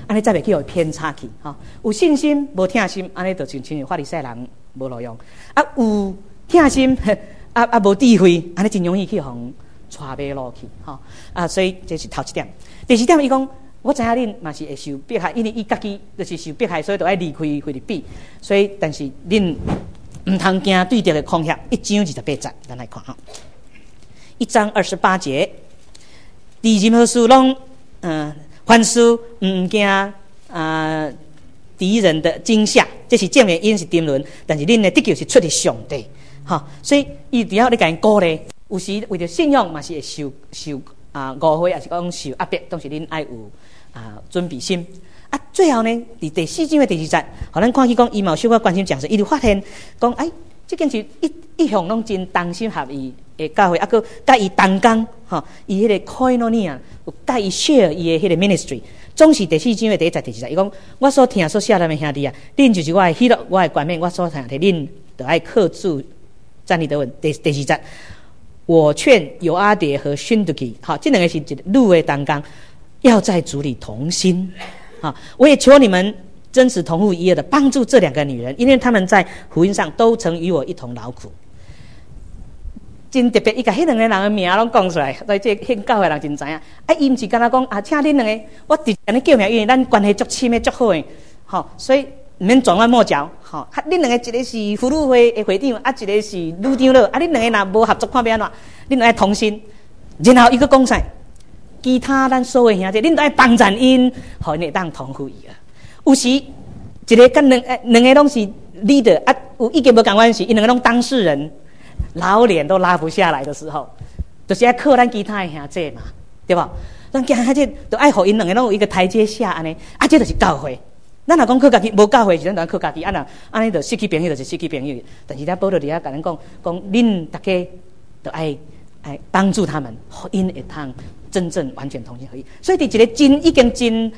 安尼才袂去互偏差去吼。有信心无疼心，安尼就亲像法利赛人无路用。啊，有疼心无智慧，安尼真容易去互带歪路去吼。所以这是头一点。第二点，伊讲我知影恁嘛是会受迫害，因为伊家己就是受迫害，所以就爱离开菲律宾。所以，但是恁唔通惊对着的恐吓。1章28节，咱来看吼。1章28节，伫任何事拢凡事唔惊敌人的惊吓，这是正面因是沉沦，但是恁的得救是出于上帝。哈，所以伊只要你甲因鼓励，有时为着信仰嘛是会受误会，也是讲受压迫，都是恁爱有准备心。最后呢，伫第4章的第2节，互咱看去讲伊嘛有小可关心讲说，伊就发现讲，这件事一向拢真同心合意的教会，佮甲伊同工，吼，伊迄个koinonia有甲伊 share 伊的迄个 ministry， 总是第4章的第1节、第2节，伊讲我所听所写咱的兄弟啊，恁就是我的喜乐，我的冠冕，我所听的恁就爱靠主站立得稳。第2节，我劝友阿爹和勋德基，好，这两个是路的同工，要在主里同心。好，我也求你们真实同父一业的帮助这2个女人，因为他们在福音上都曾与我一同劳苦。真特别，伊甲迄2个人的名拢讲出来，所以这迄教会人真知影。伊毋是干那讲请恁2个，我直接安尼叫名，因为咱关系足亲密足好诶，吼，所以毋免转弯抹角，吼。恁2个一个是妇女会的会长，一个是女长老，恁2个若无合作，看要安怎？恁爱同心，然后伊佫讲啥？其他咱所有兄弟，恁都爱帮衬因，互因会当同父一啊。有时一个跟两个拢是 leader， 有意见无共款是，因2个拢当事人，老脸都拉不下来的时候，就是要靠咱其他的兄弟嘛，对吧？咱其他这都爱互因2个拢有一个台阶下安尼，这就是教会。咱若讲靠家己，无教会是咱就靠家己，安尼就失去朋友，就是失去朋友。但是咱保罗伫遐甲咱讲恁大家都爱帮助他们，互因会通真正完全同心合意。所以伫一个已经真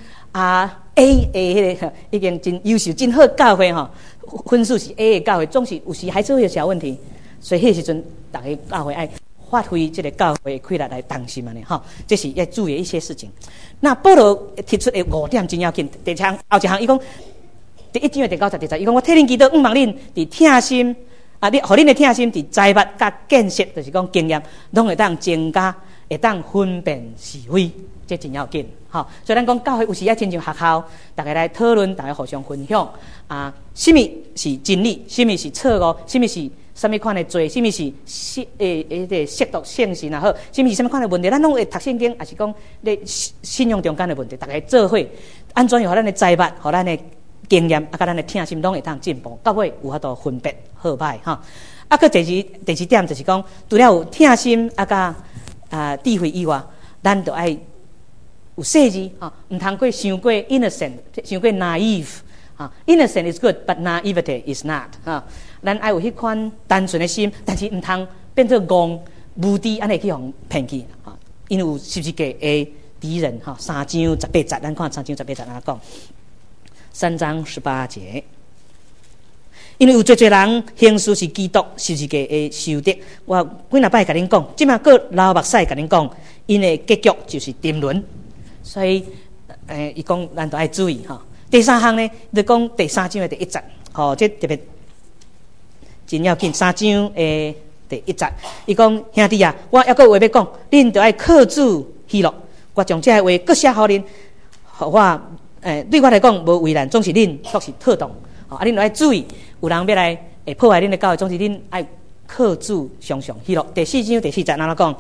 A 迄个已经真优秀真好教会吼，分数是 A 的教会，总是有时还是会有小问题。所以迄时阵，大家教会爱发挥这个教会的规律来当心嘛呢，哈，这是要注意一些事情。那保罗提出的5点真要紧。第一项，后一项，伊讲第1章的第9节、第10节，伊讲我替恁祈祷，望恁伫疼心你互恁的疼心伫财物甲见识，就是讲经验，拢会当增加，会当分辨是非，这真要紧。好，所以咱讲教会有时要亲像学校，大家来讨论，大家互相分享什么是真理，什么是错误，什么是什么款的罪，什么是亵渎圣神也好，什么是什么款的问题，咱拢会读圣经，也是讲咧信仰中间的问题，大家做伙安怎样互咱的财物，互咱的经验，甲咱的疼心拢会当进步，到尾有法度分别好歹哈。个第四点就是讲，除了有疼心甲智慧以外，咱就爱有细致毋通过伤过 innocent， 伤过 naive innocent is good but naivety is not 咱爱有迄款单纯的心，但是毋通变做戆无知，安尼去互骗去因为有十字架的敌人3章18节，咱看3章18节安怎讲。3章18节，因为有侪人行事是基督十字架的受敌。我几若摆甲恁讲，即马个流目屎甲恁讲，因的结局就是沉沦。所以伊讲咱都爱注意第3项呢，就讲第3章的第1节，这特别真要紧。3章的第1节，伊讲兄弟啊，我还佫有话要讲，恁就爱靠主喜乐。我将这话佫写互恁，互我对我来讲无为难，总是恁确实特动。恁就爱注意，有人要来破坏恁的教会，总是恁爱靠主常常喜乐。第4章第4节安怎讲？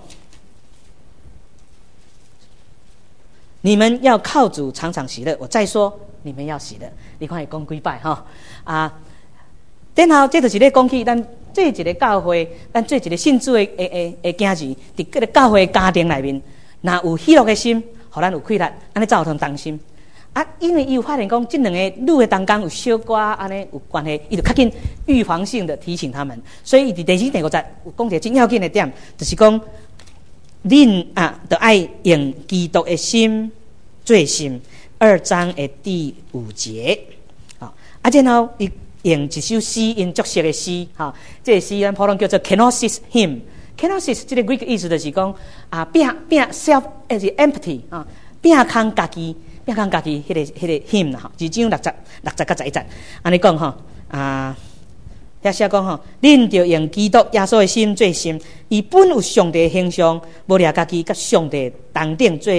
你们要靠主常常喜乐。我再说，你们要喜乐。你看伊讲几摆然后这就是咧讲起咱做一个教会，咱做一个信主的囝儿，伫个教会的家庭内面，若有喜乐的心，互咱有快乐，安尼才有通当心。因为伊有发现讲，这2个女的同工有小可安尼有关系，伊就较紧预防性的提醒他们。所以伫第4、第5节有讲一个真要紧的点，就是讲恁就爱用基督的心做心。2章的第5节，然后伊用一首诗，因作诗的诗，这个诗咱普通叫做 kenosis hymn。kenosis 这个 Greek 意思就是讲拼 self as empty，拼空家己。 变讲家己迄个 hymn 吼，二章60到11节，安尼讲吼遐写讲吼，恁着用基督耶稣的心做心，伊本有上帝的形象，无掠家己甲上帝同等做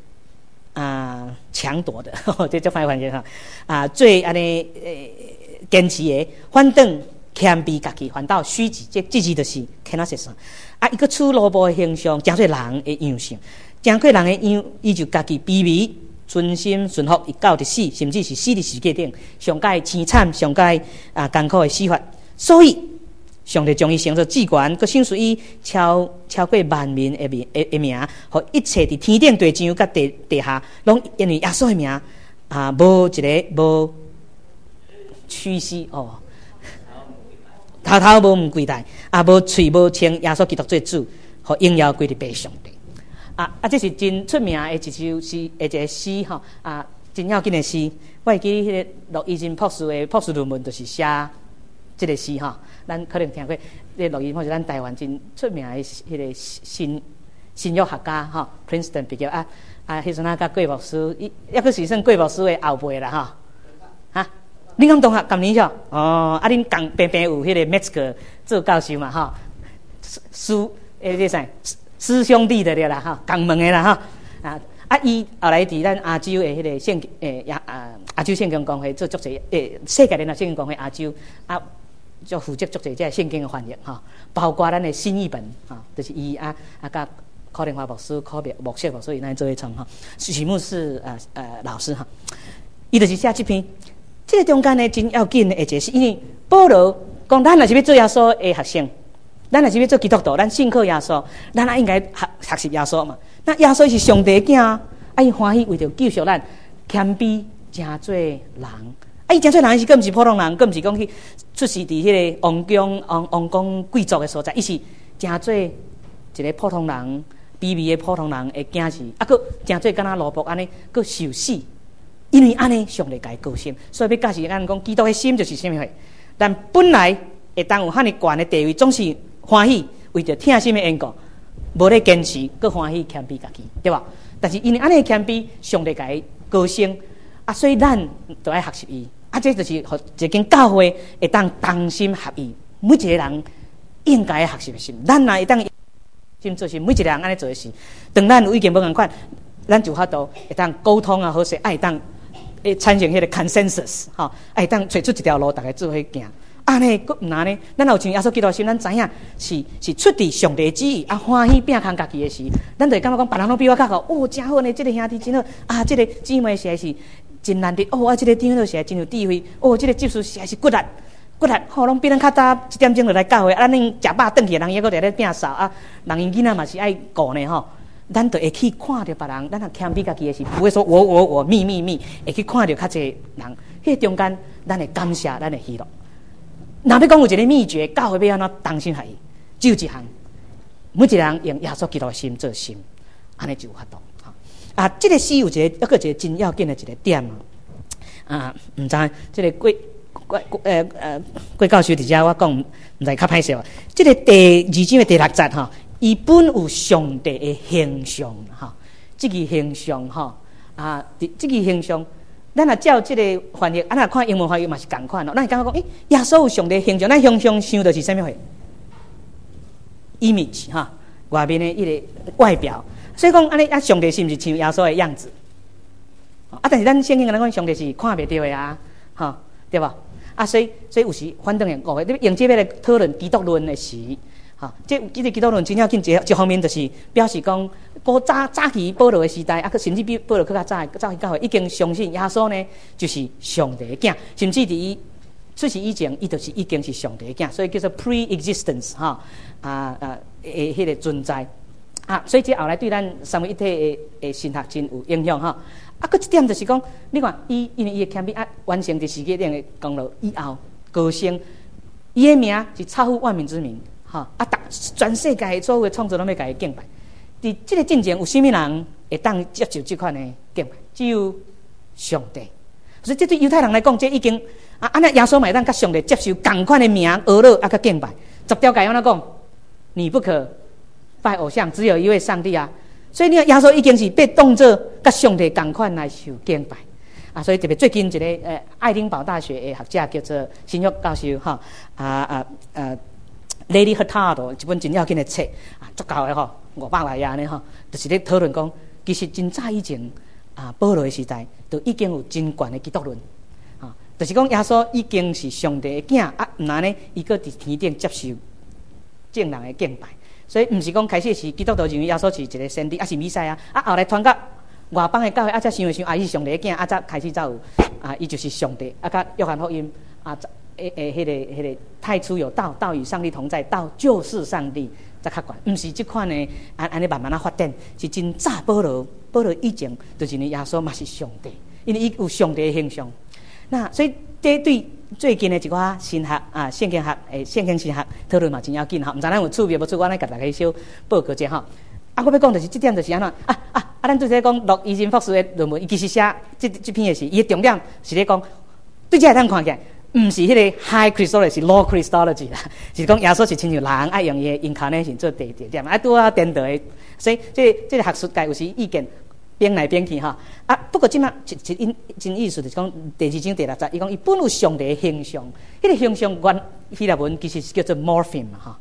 抢夺的，这叫翻译哈做安尼坚持的，反正谦卑家己，反倒虚己，这字就是看那些啥伊个处罗卜的形象，诚做人的样式，诚过人的样，伊就家己卑微。存心顺服，伊到伫死，甚至是死伫世界顶，上界凄惨，上界艰苦的死法。所以，上帝将伊升做至高，佮赏赐伊超过万民的名，和一切伫天顶、地上、甲地下，拢因为耶稣的名无一个无屈膝哦，头无唔跪拜，无喙无称耶稣基督做主，和荣耀归伫爸上帝。这是真出名的一首诗，一个诗吼真要紧的诗。我会记迄个陆毅真博士的博士论文，就是写这个诗吼。咱可能听过，这陆毅或是咱台湾真出名的迄个新约学家吼 ，Princeton 毕业迄阵甲贵博士，抑个是算贵博士的后辈啦吼。恁讲同学甘年少恁共平有迄个 Metzger 做教授嘛吼，这啥？师兄弟的啦哈，同门的啦哈伊后来伫咱亚洲的迄个圣亚洲圣经公会做足侪世界联合圣经公会亚洲就负责足侪这圣经的翻译哈，包括咱的新译本就是伊甲柯林华博士、柯牧师博士伊那做一场哈，许牧是老师哈，伊就是写这篇，这个中间呢真要紧的一个是因为保罗讲咱若是要做耶稣的学生。咱若是要做基督徒，咱信靠耶稣，咱应该学习耶稣嘛。那耶稣是上帝的囝，伊欢喜为着救赎咱，谦卑诚做人。伊诚做人是，佫毋是普通人，佫毋是讲去出世伫迄个王公贵族的所在，伊是诚做一个普通人，卑微的普通人的囝是，佫诚做敢若奴仆安尼，佫受死。因为安尼，上帝甲伊高兴，所以要解释咱讲基督的心就是啥物货。但本来会当有遐尼悬的地位，总是。欢喜为着听心的缘故，无咧坚持，佮欢喜谦卑家己，对吧？但是因为安尼谦卑，上帝甲伊高兴所以咱都爱学习伊这就是一间教会会当同心合意，每一个人应该学习的心。咱若会当心做是每一个人安尼做的事，当咱有意见无共款，咱就法度会当沟通好势，会当产生迄个 consensus 会当找出一条路，大家做伙行。呢，佫毋难呢？咱有像耶稣基督的心，咱知影是出自上帝旨意欢喜拼空家己的事，咱就会感觉讲别人拢比我较好真好呢！这个兄弟真好这个姊妹实在是真难得这个长老实在真有智慧这个执事实在是骨力，拢比咱较早1点钟就来教会，咱恁食饱转去，人抑佫在咧摒扫人因囡仔嘛是爱顾呢咱就会去看着别人，咱若谦卑家己的事，不会说我咪，会去看着较济人，迄中间咱会感谢，咱会喜乐。若要讲有一个秘诀，教会要安怎同心合意，只有一项，每一个人用耶稣基督的心做心，安尼就有法度。这个诗有一个真要紧的一个点唔知这个郭教授伫遮我讲唔知较歹势。这个第2章的第6节伊本有上帝的形象这个形象这个形象。咱若照这个翻译，若看英文翻译嘛是同款咱会感觉讲，耶稣有上帝形象，咱形象想的是啥物货 ？image 外面的一个外表，所以讲安尼上帝是毋是像耶稣的样子？但是咱圣经跟咱讲，上帝是看袂到的对吧？所以有时反正误会，你用这要来讨论基督论的时。这个基督论真要紧一方面，就是表示讲，早期保罗的时代甚至比保罗更较早期教会已经相信耶稣呢，就是上帝的囝，甚至伫出世以前，伊就是已经是上帝的囝，所以叫做 pre-existence 迄个存在所以这后来对咱三位一体的神学真有影响佫一点就是讲，你看因为伊的谦卑完成伫世界顶的功劳以后，高升，伊的名是超乎万民之名。全世界所有的创造拢要甲伊敬拜。伫这个进前，有啥物人会当接受这款的敬拜？只有上帝。所以这对犹太人来讲，这已经安尼耶稣嘛会当甲上帝接受同款的名、俄勒甲敬拜。10条诫安怎讲？你不可拜偶像，只有一位上帝所以你看耶稣已经是被当作甲上帝同款来受敬拜啊。所以特别最近一个爱丁堡大学的学者叫做新约教授哈Lady Hurtado 一本真要紧的册啊，足够的吼，500来页呢吼，就是咧讨论讲，其实真早以前保罗的时代，就已经有真悬的基督论啊，就是讲耶稣已经是上帝的囝啊，毋然呢，伊搁伫天顶接受正人的敬拜。所以，毋是讲开始是基督徒认为耶稣是一个先知，是弥赛亚，后来传到外邦的教会，才想伊是上帝的囝，才开始才有伊就是上帝，甲约翰福音迄个太初有道，道与上帝同在，道就是上帝，才较悬，毋是即款的安尼慢慢发展，是真早保罗以前就认为耶稣嘛是上帝，因为伊有上帝的形象。那所以这对最近的一寡神学圣经学圣经神学讨论嘛真要紧吼，毋知咱有趣味无趣？我来甲大家小报告者吼。我要讲就是这点就是安怎咱拄则讲洛伊金博士的论文，伊其实写这篇的是伊的重点是咧讲，对这咱看起来，毋是迄个 high Christology， 是 low Christology 啦，是讲耶稣是亲像人爱用伊的 incarnation 做地点，拄啊颠倒的，所以这个学术界有时意见变来变去哈不过即马真意思就是讲第2章第6节，伊讲伊本有上帝的形象，迄个形象原希腊文其实是叫做 morpheme 哈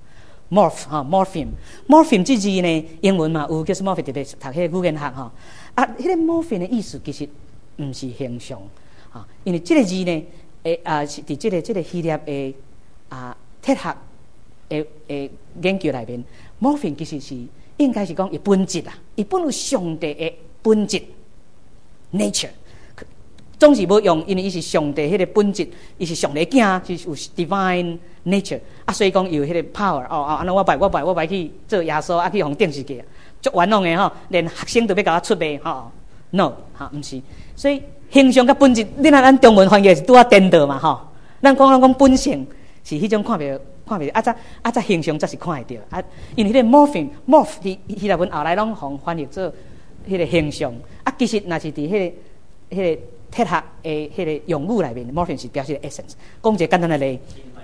morpheme 这字呢英文嘛有叫做 morpheme， 特别读迄个语言学哈迄个 morpheme 的意思其实毋是形象因为这个字呢是伫这个希腊的哲学的研究内面 morpheme 其实是应该是讲伊本质伊本有上帝的本质 nature， 总是无用，因为伊是上帝迄个本质，伊是上帝囝，是有 divine nature 所以讲有迄个 power 安尼我摆去做耶稣去互电视机足冤枉的吼，连学生都要甲我出卖no 毋是，所以形象甲本质，你咱中文翻译是拄啊颠倒嘛吼，咱讲本性是迄种看袂才形象才是看会到因为迄个 morph 希腊文后来拢互翻译做迄个形象其实若是伫迄个哲学的迄个用语内面 morphine 是表示 essence。 讲一个简单的例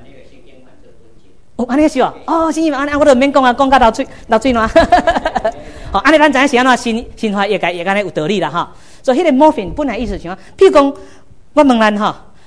安尼是新英安尼我都免讲讲到流水烂安尼咱知影是安怎新华也安尼有道理啦哈。所以迄个 morphine 本来意思是啥？譬如讲我问咱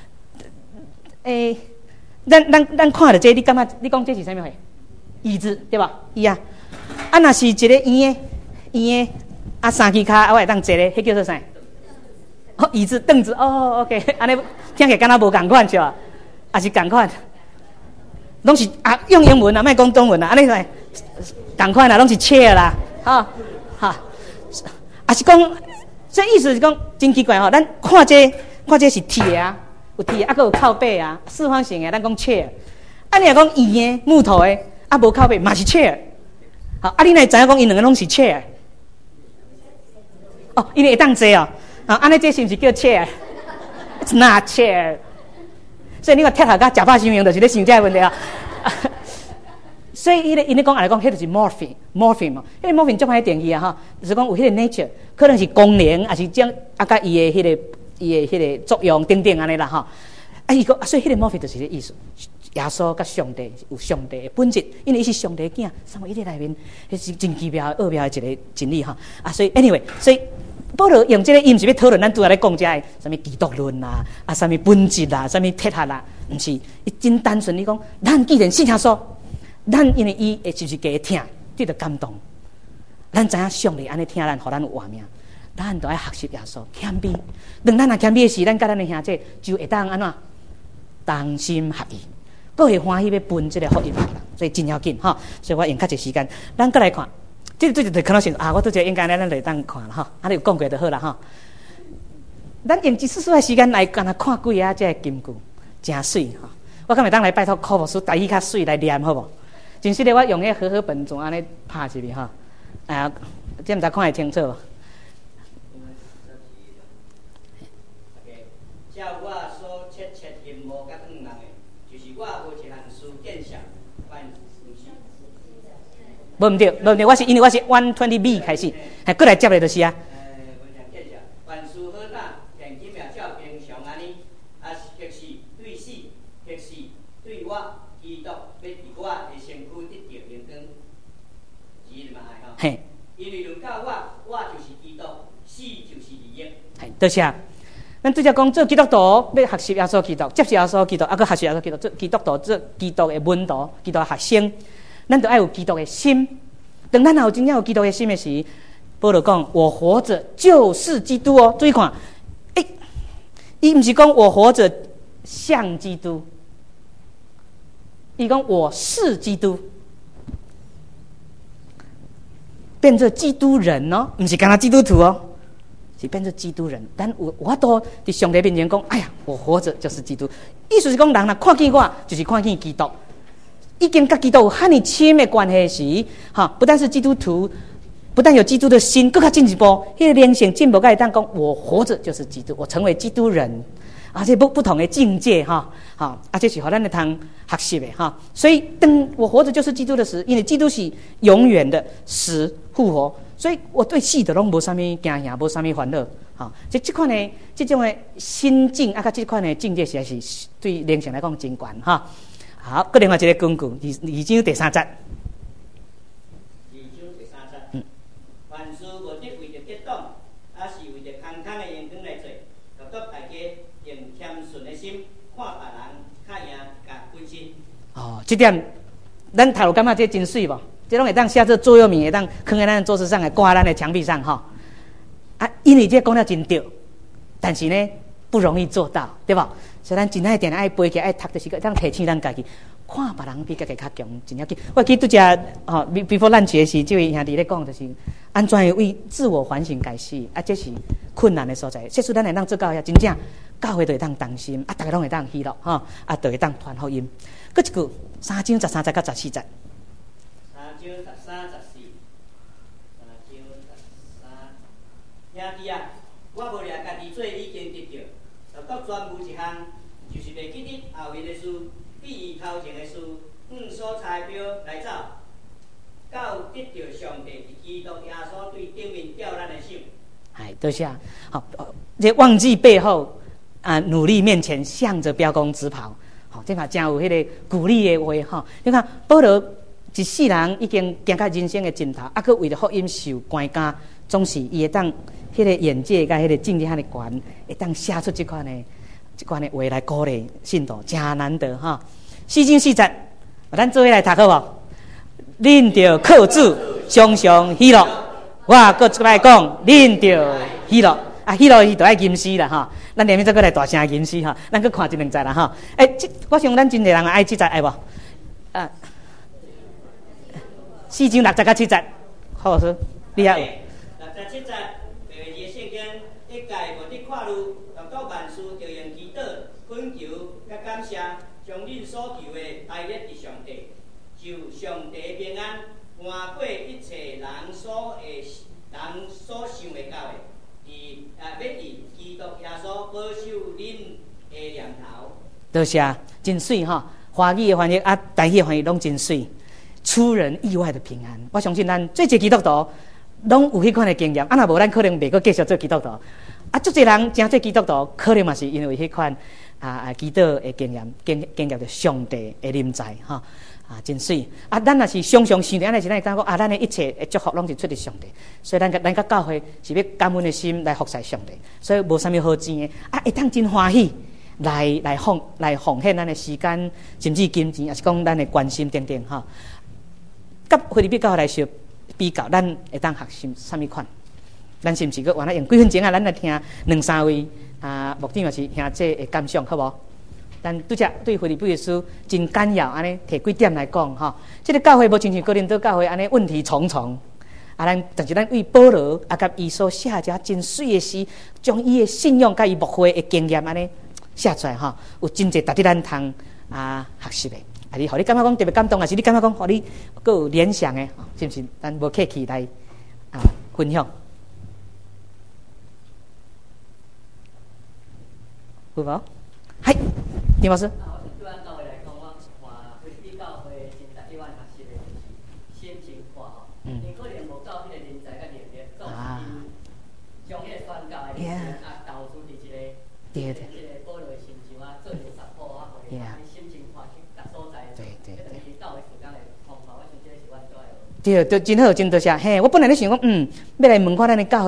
咱看到这你感觉你讲这是啥物货？椅子对吧？椅若是一个圆的三支脚我会当坐咧，迄叫做啥？椅子、凳子OK， 安尼听起来敢若无共款是吧？是共款，拢是用英文莫讲中文安尼来共款拢是 chair 啦，是讲这意思是讲真奇怪咱看这是铁有铁搁有靠背四方形的咱讲 chair， 你若讲圆的木头的无靠背嘛是 chair， 你若知影讲因两个拢是 chair。因为会当坐安尼这是毋是叫 chair？ It's not chair。所以你看哲学家假发想用就是咧想这个问题所以因咧讲来讲，迄就是 morphine。迄个 morphine 足歹定义就是讲有迄个 nature， 可能是功能，还是将甲伊的迄个作用等等安尼啦伊讲所以迄个 morphine 就是这个意思。耶稣甲上帝有上帝的本质，因为伊是上帝的囝，三位一体内面，迄是真奇妙奥妙的一个真理所以 anyway， 所以保罗用这个伊毋是要讨论咱拄仔咧讲这个什么基督论什么本质什么哲学毋是，伊真单纯你讲，咱既然信耶稣，咱因为伊是不是加听，得到感动，咱知影上帝安尼听咱，互咱有活命，咱都要学习耶稣谦卑。当咱若谦卑的时，咱甲咱的兄弟就会当安怎同心合意。佫会欢喜要分这个福音给人，所以真要紧所以我用较侪时间，咱再来看，这可能性我都觉得应该咱来当看了安尼有讲过就好了咱用一丝丝的时间来干那看几这个金句，真水我敢会当来拜托科牧师带伊较水来念好无？真实的我用迄和合本总安尼拍入去这毋知看会清楚无？照我所切任务甲人的，就是我无一项事见想，万事无毋对，我是因为我是 120B 开始，过来接的就是万事好打，现今也照平常安尼，或是对死，或是对我，基督要伫我的身躯得到平等，是嘛因为论到我。 就是啊，咱拄则讲做基督徒要学习耶稣基督，接受耶稣基督，啊，搁学习耶稣基督，做基督徒做基督的门徒，基督的学生，咱就爱有基督的心。当咱有真正有基督的心的时，保罗讲：“我活着就是基督哦。”注意看，伊毋是讲我活着像基督，伊讲我是基督。变做基督人哦，不是干那基督徒哦，是变做基督人。但我都在上帝面前讲，哎呀，我活着就是基督。意思是讲，人若看见我，就是看见基督。已经跟基督有遐尼亲的关系时，不但是基督徒，不但有基督的心，更加进一步，迄个灵性进步，该当讲，我活着就是基督，我成为基督人。而且不同的境界这是互咱的通学习的所以当我活着就是基督的时，因为基督是永远的死复活，所以我对死都拢无啥物惊吓，无啥物烦恼这款的这种的心境甲这款的境界，实在是对灵性来讲真悬好，搁另外一个根据，二章第3节。 凡事无得为着结党，也是为着空空的眼光来做，合作大家用谦顺的心看别人较赢甲本身。 这点咱头感觉这真水无？这拢会当写做座右铭，会当放在咱的桌子上，来挂在咱的墙壁上因为这讲了真对，但是呢不容易做到，对吧？所以咱真爱定爱背起爱读，就是当提醒咱家己，看别人比家己较强，真要紧。我记拄只before 咱学习，这位兄弟咧讲，就是安怎为自我反省开始，这是困难的所在。即使咱会当做到遐，真正教会就会当同心，大家拢会当喜乐就会当传福音。搁一句3章13节到14节。 3章13、14，3章13，兄弟啊，我无掠家己做已经得着，就各专无一项，就是袂记得后面的事，比伊头前的事，所猜标来走，到得着上帝伫基督耶稣对顶面吊咱的手。 多谢这忘记背后努力面前，向着标杆直跑。这嘛真有迄个鼓励的话你看保罗一世人已经行到人生的尽头，搁为了福音受关押，总是伊会当迄个眼界甲迄个境界遐尼悬，会当写出这款的话来鼓励信徒，真难得4章4节，咱做伙来读好无？恁着靠主常常喜乐。我搁出来讲，恁着喜乐喜乐伊就爱吟诗啦咱连面再搁来大声吟诗咱搁看一两节啦我想咱真侪人爱这节爱无4章6节到7节，好师你也有。 67节，每日圣经一概无得看路，到万事就用祈祷、恳求、甲感谢，将恁所求的带入伫上帝，就上帝的平安，换过一切人所想会到的，要伫基督耶稣保守恁的念头。 多谢，真水华语的翻译台语的翻译拢真水，出人意外的平安。我相信咱做一个基督徒，拢有迄款的经验。若无咱可能袂阁继续做基督徒。足侪人真做基督徒，可能嘛是因为迄款基督的经验，经验着上帝的临在真水咱若是常常想着安尼，是咱当讲咱的一切的祝福拢是出自上帝，所以咱甲教会是要感恩的心来服侍上帝，所以无啥物好争的会当真欢喜来奉献咱的时间，甚至金钱，也是讲咱的关心等等甲菲律宾教会来相比较，咱会当学习啥物款？咱是毋是搁原来用几分钟咱来听2-3位牧长也是兄弟的感想，好无？但拄则对菲律宾的书真简要，安尼摕几点来讲这个教会无亲像哥林多教会安尼问题重重但是咱为保罗甲伊所写遮真水的诗，将伊的信仰甲伊牧会的经验安尼写出来有真侪值得咱通学习的。你互你感觉讲特别感动，还是你感觉讲互你阁有联想的，是毋是？咱无客气来分享，有无？嗨，丁老师。 对咱教会来讲，我看菲律宾教会真值得我学习的，就是先进化因可能无到迄个人才甲能力，到将迄个宣教的投资伫一个即个保罗的心上做一个support互伊先进化去各所在，这等于教会时间的方法，我想这是阮最爱学。 对，真好，真多谢。我本来咧想讲，要来问看咱的教会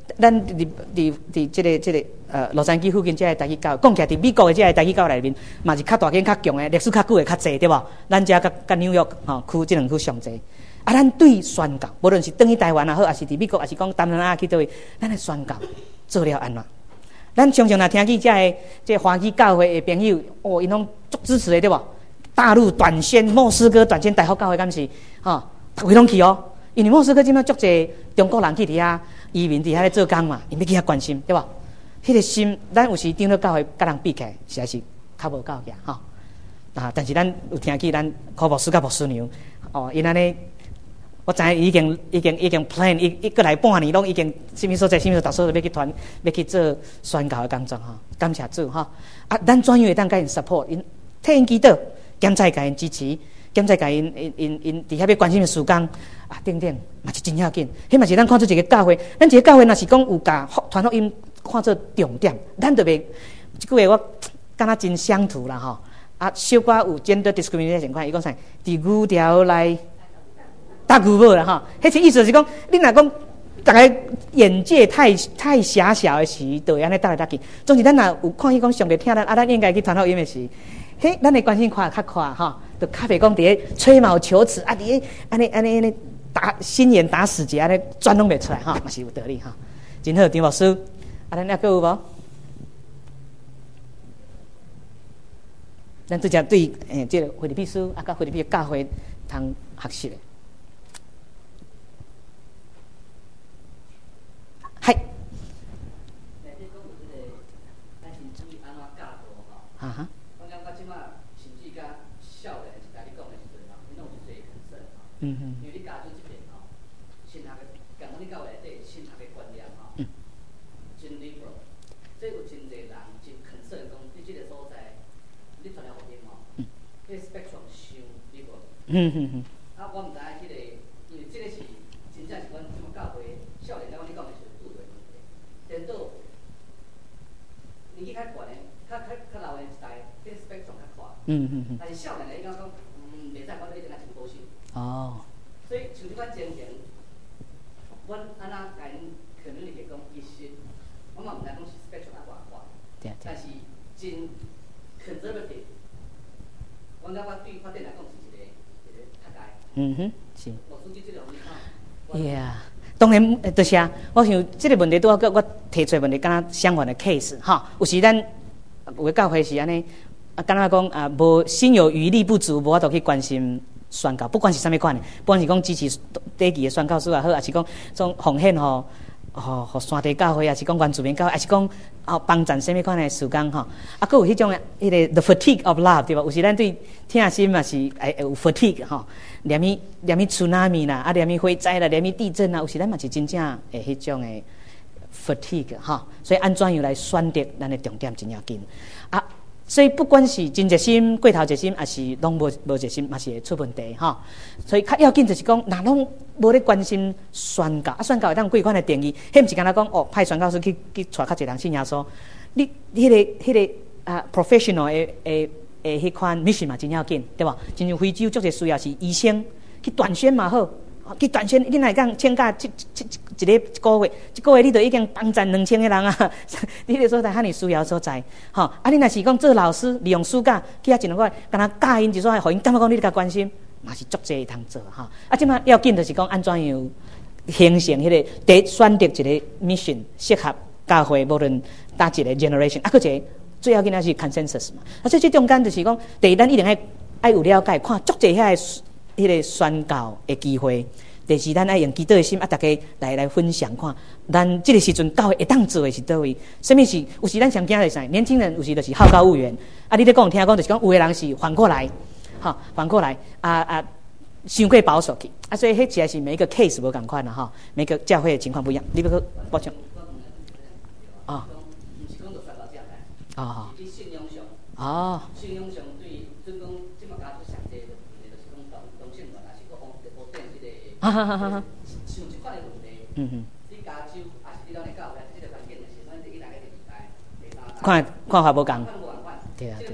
咱伫即个洛杉矶附近，即个台语教讲起来，伫美国的即个台语教内面，嘛是较大间、较强的，历史较久的较济，对无？咱遮甲纽约区即两区上济。啊，咱对宣教，无论是转去台湾也好，还是伫美国，还是讲东南亚去倒位，咱的宣教做了安怎？咱常常若听见即华语教会的朋友，因拢足支持的，对无？大陆短宣、莫斯科短宣大学教会，敢是逐位拢去哦。因为莫斯科即摆足济中国人去伫遐移民伫遐咧做工嘛，因要去遐关心，对无？迄个心，咱有时长老教会甲人比起来，实在是较无够强但是咱有听见咱科牧师甲牧师娘因安尼，我知影已经 plan， 伊过来半年拢已经什么所在要去做宣教的工作感谢主咱怎样会当甲因 support， 因替因祈祷，兼再甲因支持。兼再甲因伫遐要关心的事工等等，嘛是真要紧。迄嘛是咱看出一个教会，咱一个教会若是讲有甲传福音看做重点，咱就袂即句话我敢若真乡土啦小可有 gender discrimination 款，伊讲啥？伫牛条内搭牛母啦迄意思就是讲，你若讲大家眼界太狭小的时，就会安尼搭来搭去。总之，咱若有看伊讲上帝听咱咱应该去传福音的时，咱的关心看较快就较袂讲伫咧吹毛求疵伫咧安尼打心眼打死结安尼转拢袂出来嘛是有道理真好，张牧师咱还佫有无？咱拄则对即个腓立比书甲腓立比教会通学习的。嗨。因为你加入这边新学的，讲你教会内底新学的观念真 liberal， 所以有真侪人真 concern 讲你这个所在，你传了福音迄个 spectrum 伤 liberal。我毋知影迄个，因为这个是真正是阮即么教会少年仔，你讲的是拄着问题，颠倒年纪较悬的，较老的一代，迄个 spectrum 较宽。但是少年的，伊讲袂使讲你一定真高兴。所以像即款情形，阮安那甲因可能是讲，其实我嘛毋知讲是 spectrum 啊偌宽，但是真 conservative。阮感觉对发展来讲是一个较大。 是。 我估计这种当然，就是我想这个问题拄好，我提出问题，敢若相反的 case 有时咱有的教会是安尼，敢若讲无心有余力不足，无法度去关心。宣教不管是啥物款的，不管是讲支持地基的宣教师也好，还是讲种奉献互山地教会，还是讲原住民教会，还是讲帮助啥物款的事工佫有迄种迄个 the fatigue of love 对吧？有时咱对听心嘛是有 fatigue 连咪 tsunami 啦，连咪火灾啦，连咪地震啦，有时咱嘛是真正会迄种的 fatigue 所以安怎样来选择咱的重点真要紧所以不管是真热心、过头热心，还是拢无热心，嘛是会出问题所以较要紧就是讲，若拢无咧关心宣教，宣教会当几款的定义，迄毋是干那讲派宣教师去带较侪人信耶稣。你迄个professional 的迄款 mission 嘛真要紧，对无？亲像非洲足侪需要是医生去断宣嘛好。去断宣，你若讲请假一个月你就已经帮助2000个人你个所在遐尼需要所在你若是讲做老师，利用暑假去遐一两个月，敢若教因一所，互因感觉讲你甲关心，嘛是足济会通做即摆要紧就是讲安怎样形成迄个选择一个 mission 适合教会，无论搭一个 generation，佫一个最要紧是 consensus 嘛。所以这中间就是讲，第一咱一定爱有了解，看足济迄个宣教的机会。第二，咱爱用基督的心大家来分享看，咱这个时阵教会会当做的是倒位？什么是？有时咱上惊的是啥？年轻人有时就是好高骛远你咧讲听讲就是讲有的人是反过来，反过来伤过保守去所以迄实在是每一个 case 无共款啦每个教会的情况不一样。你要去补充？信仰上对，准讲即马加出上济的问题，就是讲同性恋，还是讲无变即个，像即款的问题，你加州还是你咱的教会，即个环境的时，咱第一大家就理解，看法无共，对啊。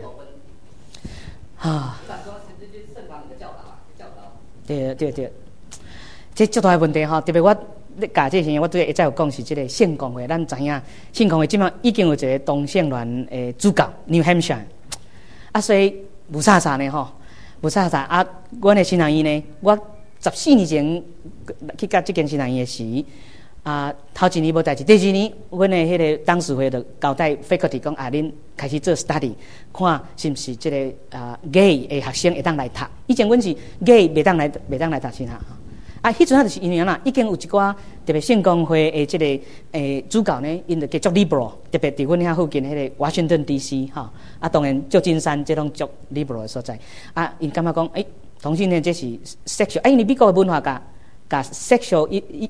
对，这足大的问题特别我咧教这些，我对下再有讲是即个圣公会，咱知影圣公会即马已经有一个同性恋的主教 New Hampshire， 啊，所以无啥啥呢吼，无啥啥啊，阮的新人院呢，我14年前去甲即间新人院的时。啊，头一年无代志，第二年，阮的迄个董事会就交代 faculty 讲啊，恁开始做 study， 看是毋是即个gay 的学生会当来读。以前阮是 gay 袂当来读先哈。啊，迄阵啊就是因为啦，已经有一寡特别圣公会的即个主教呢，因就叫做 liberal， 特别伫阮遐附近迄个 Washington DC 哈。啊，当然旧金山这种叫 liberal 的所在。啊，因感觉讲，同性恋这是 sexual， 因为美国的文化甲 sexual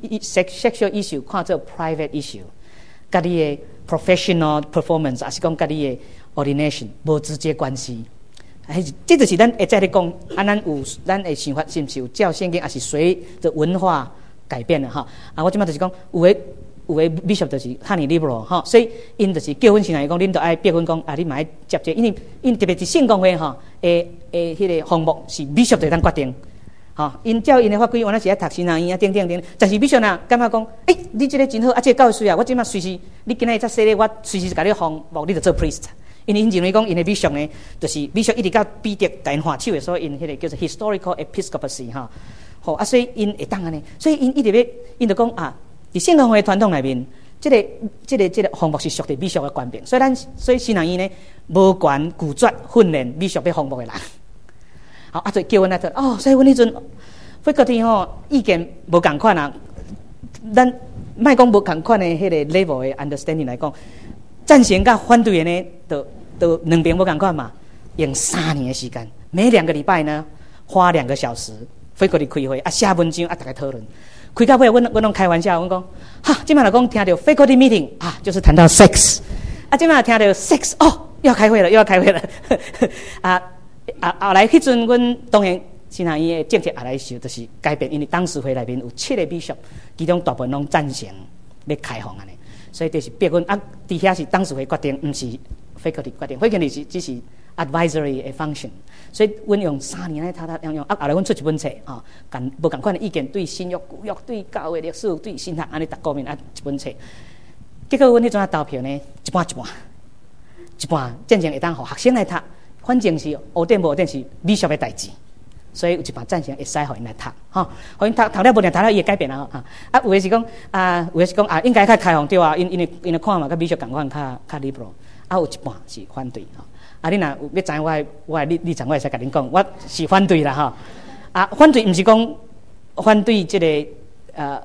issue 看做 private issue， 甲你的 professional performance， 还是讲甲你的 ordination 无直接关系。这就是咱会再咧讲，咱的想法是毋是有照圣经，还是随着文化改变了哈？啊，我即摆就是讲，有的 bishop 就是哈尼 liberal 哈，所以因就是叫阮先来讲，恁都爱逼阮讲啊，你嘛爱接这，因特别是圣公会哈，迄个项目是 bishop 就当决定。吼，因照因的法规，原来是爱读新人院啊，等，但是必须呐，感觉讲，你这个真好，啊，这个教会需要，我即马随时，你今日才说咧，我随时甲你放牧，你就做 priest。因为因认为讲，因的 bishop 呢，就是 bishop 一直到彼得甲因换手的，所以因迄个叫做 historical episcopacy 哈。好啊，所以因会当安尼，所以因一直要，因就讲啊，伫圣公会传统内面，这个项目是属于 bishop 的权柄，所以新人院呢，无权拒绝训练 bishop 要项目的人。好啊，就叫阮来做哦，所以阮迄阵faculty吼意见无共款啊。咱莫讲无共款的迄个 level 的 understanding 来讲，赞成甲反对的呢，都两边无共款嘛。用3年的时间，每2个礼拜呢，花2个小时faculty开会啊，写文章啊，大家讨论。开到尾，阮拢开玩笑，阮讲哈，即摆若讲听到 faculty meeting 啊，就是谈到 sex 啊，即摆听到 sex 哦，又要开会了啊。后来迄阵，阮当然新人院的政策后来时就是改变，因为董事会内面有7个 bishop， 其中大部分拢赞成要开放安尼，所以就是逼阮啊，伫遐是董事会决定，毋是 faculty 决定，faculty 只是 advisory 的 function， 所以阮用3年来用啊，后来阮出一本册啊，无共款的意见，对新约、古约、对教会历史、对神学安尼，逐方面啊一本册。结果阮迄阵投票呢，一半，真正会当互学生来读。反正是学典无学典是 bishop 的代志，所以有一半赞成会使互因来读，吼，互因读了无定读了伊会改变啊，啊，有的是讲啊，应该较开放对啊，因为看嘛，甲 bishop 共款较 liberal， 啊，有一半是反对，吼，啊，你若有要知我的立场，我会使甲恁讲，我是反对啦，吼，啊，反对毋是讲反对即个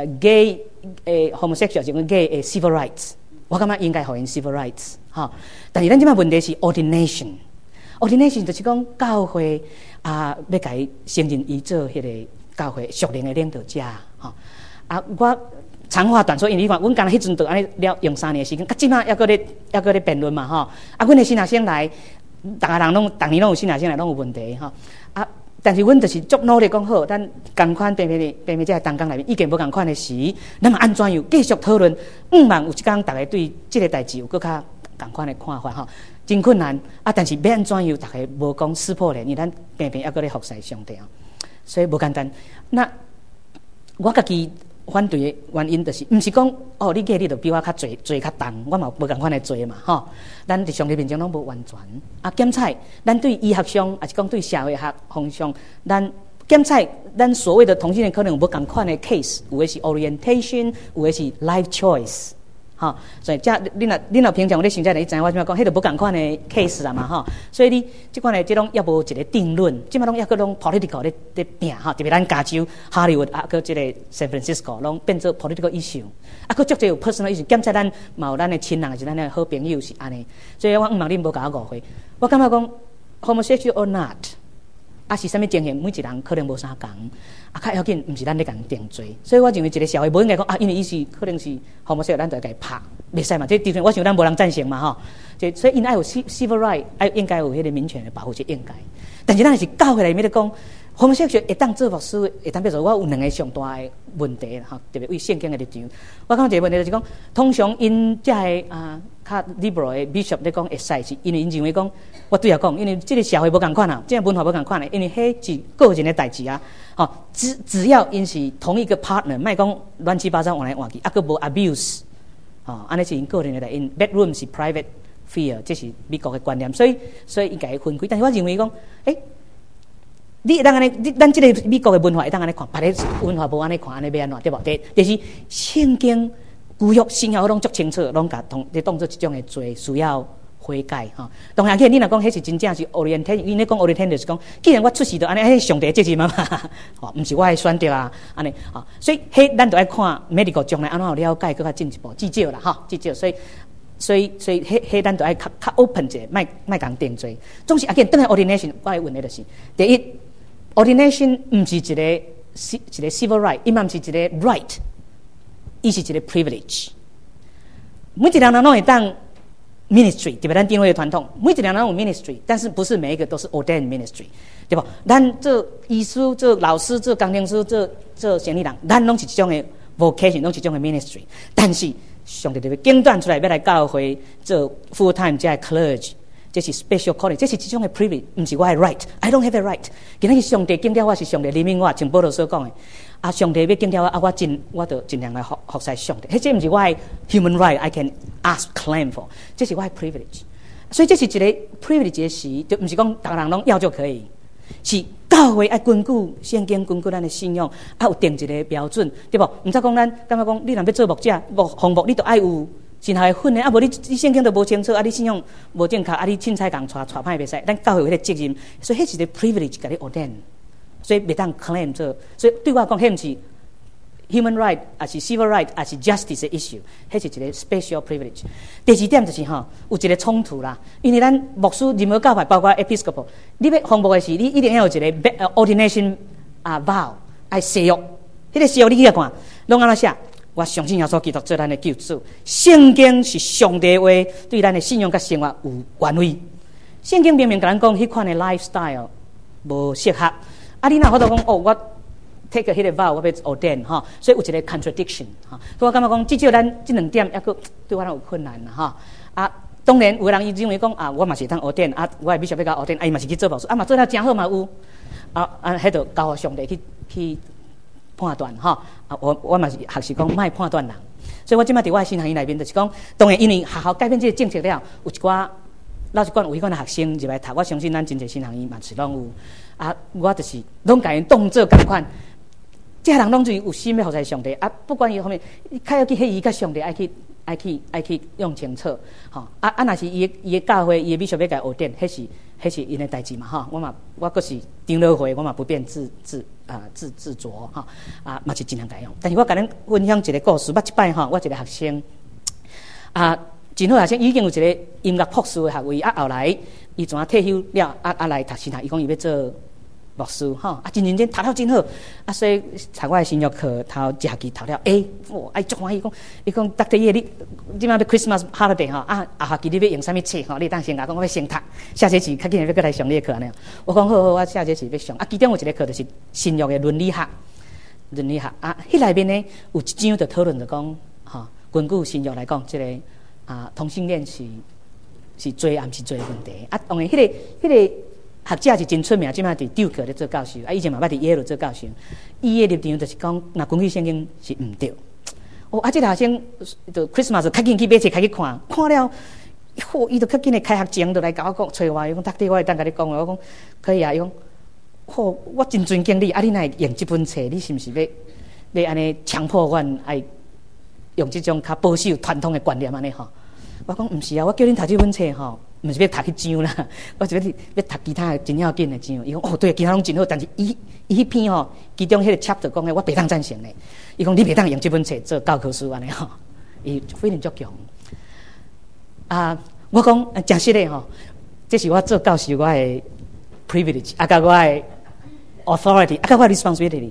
gay homosexual， 是讲 gay civil rights， 我感觉应该互因 civil rights， 吼，但是咱即摆问题是 ordination 就是讲教会啊，要甲伊承认伊做迄个教会属灵的领导者，吼啊！我长话短说，因为你看，阮干那迄阵就安尼了用3年的时间，甲即马还搁咧辩论嘛，吼啊！阮的新学生来，逐年拢有新学生来，拢有问题，吼啊！但是阮就是足努力讲好，咱共款平平这同工内面意见无共款的时，咱嘛安怎样继续讨论？望有一天大家对这个代志有搁较共款的看法，吼。真困难啊！但是要安怎样，大家无讲撕破脸，因为咱平平还搁咧服侍上帝啊，所以无简单。那我家己反对的原因，就是毋是讲哦，你你就比我较做较重，我嘛无共款的做嘛，吼。咱伫上帝面前拢无完全啊。检采，咱对医学上，还是讲对社会学方向，咱检采，咱所谓的同性恋可能有无共款的 case， 有的是 orientation， 有的是 life choice。吼，所以你若平常咧想遮，你知影我即摆讲，迄个无共款的 case 啦嘛，吼。所以你即款的即种也无一个定论，即摆拢抑个拢 political 咧拼吼，特别咱加州哈利wood啊，个即个 San Francisco 拢变做 political issue， 啊，个足侪有 personal issue， 检测咱嘛有咱的亲人，是咱的好朋友是安尼。所以我毋望恁无甲我误会，我感觉讲 homosexual or not。啊，是啥物情形？每一人可能无啥共，啊，较要紧，毋是咱咧共定罪。所以我认为一个社会无应该讲啊，因为伊是可能是homosexual，咱就该拍，袂使嘛。这的确，我想咱无人赞成嘛，吼。所以因爱有 civil right， 应该有迄个民权的保护，是应该。但是咱是教会内面咧讲， homosexual 会当做牧师，会当变做我有两个上大的问题哈，特别为圣经的立场。我讲一个问题就是讲，通常因这个较 liberal 的 bishop 咧讲会使是，因为因认为讲，我对啊讲，因为这个社会无共款啊，这个文化无共款的，因为迄是个人的代志啊。吼，只要因是同一个 partner， 莫讲乱七八糟换来换去，啊，佫无 abuse， 吼，安尼是因个人的代，因 bedroom 是 private fear， 这是美国的观念，所以应该分开。但是我认为讲，你当安尼，咱这个美国的文化会当安尼看，别个文化无安尼看，安尼要安怎对无？就是圣经、旧约、新约拢足清楚，拢甲你当做一种的罪，需要悔改哈。当然，你若讲迄是真正是 orientation， 因咧讲 orientation 就是讲，既然我出世就安尼，迄上帝责任嘛，吼，毋是我的选择啊，安尼吼，所以迄咱就爱看 medical 将来安怎有了解，更较进一步，至少啦，吼，至少，所以迄咱就爱较 open 者，莫共定罪。总是啊，见等下 ordination， 我的问题就是第一。ordination 唔是一个 civil right， 伊嘛唔是一个 right， 伊是一个 privilege。每一个人拢会当 ministry， 对吧？咱定位的传统，每一个人拢有 ministry， 但是不是每一个都是 ordained ministry， 对吧？咱做医师、做老师、做工程师、做生意人，咱拢是一种的 vocation， 拢是一种的 ministry。但是上帝就会拣选出来，要来教会做 full time 这个 clergy。这是 special calling， 这是一种的 privilege， 不是我的 right。I don't have a right。今日上帝拣了我是上帝怜悯我，像保罗所讲的，啊，上帝要拣了我，我就尽量来服侍上帝。这不是我的 human right，I can ask claim for， 这是我的 privilege。所以这是一个 privilege 的事，就不是讲大人拢要就可以，是教会要根据圣经，根据咱的信仰，有定一个标准，对不？唔则讲咱感觉讲，你若要做牧者、奉牧，你就爱有。信号的训练啊，无你圣经都无清楚，啊，你信用无正确，啊，你凊彩共带歹袂使，咱教会有迄个责任，所以迄是个 privilege， 甲你 ordain， 所以袂当 claim 做，所以对我讲，迄毋是 human right， 也是 civil right， 也是 justice 的 issue， 迄是一个 special privilege。第二点就是有一个冲突啦，因为咱牧师任何教派，包括 Episcopal， 你要奉牧的时，你一定要有一个 ordination vow， 爱誓约，迄个誓约你去看，拢安怎写？我相信耶稣基督做咱的救主，圣经是上帝话，对咱的信仰甲生活有关系。圣经明明甲咱讲，迄款的 lifestyle 无适合。啊，你哪好多讲我 take 迄个 vow， 我要 ordain 哈，所以有一个 contradiction 哈。所以我感觉讲，至少咱这两点，抑个对我有困难啦哈。啊，当然有的人伊认为讲我嘛是当 ordain， 啊，我的必须要甲 ordain， 伊嘛是去做牧师，啊嘛做了真好嘛有。迄度交上帝去判断哈，我嘛是学习讲莫判断人，所以我即摆伫我的新行业内面就是讲，当然因为学校改变这个政策了，有一寡老实讲有迄款的学生入来读，我相信咱真侪新行业嘛是拢有啊，我就是拢甲因当做共款，这人拢就是有心要服侍上帝啊，不管伊方面，较要去迄伊甲上帝爱去用清楚，吼若是伊的教会伊的必须要甲学点，迄是因的代志嘛哈，我阁是长老会，我嘛不便自酌哈嘛是尽量改用。但是我甲恁分享一个故事，捌一摆哈，我一个学生真好学生，已经有一个音乐博士的学位，后来伊怎退休了，来读新学，伊讲伊要做牧师哈，真认真，读了真好，所以参我的新约课头假期读了 A， 足欢喜，伊讲Dr. Ye， 你即摆要 Christmas holiday 哈，下期你要用啥物册吼？你当先讲，我要先读，下节期较紧要过来上你的课安尼。我讲好，我下节期要上。其中有一个课就是新约的伦理学迄内面呢有一章就讨论就讲，根据新约来讲，这个同性恋是罪，毋是罪问题。当然迄个。学者是真出名，即摆伫Duke咧做教授，以前嘛捌伫耶鲁做教授。伊的立场就是讲，若根据圣经是毋对。这个学生就 Christmas 就较紧去买册，开去看了，伊就较紧的开学前就来甲我讲，找我，伊讲Dr.我会当甲你讲，我讲可以啊。伊讲，我真尊敬你，你哪会用这本册？你是毋是要安尼强迫我爱用这种较保守传统的观念安尼吼？我讲毋是啊，我叫恁读这本册吼。毋是要读迄章啦，我是要读其他真要紧的章。伊讲对，其他拢真好，但是伊迄篇吼，其中迄个 chapter 讲的，我袂当赞成的。伊讲你袂当用这本册做教科书安尼吼，伊非常足强。我讲真实的吼，这是我做教授我的 privilege， 甲我的 authority， 甲我的 responsibility。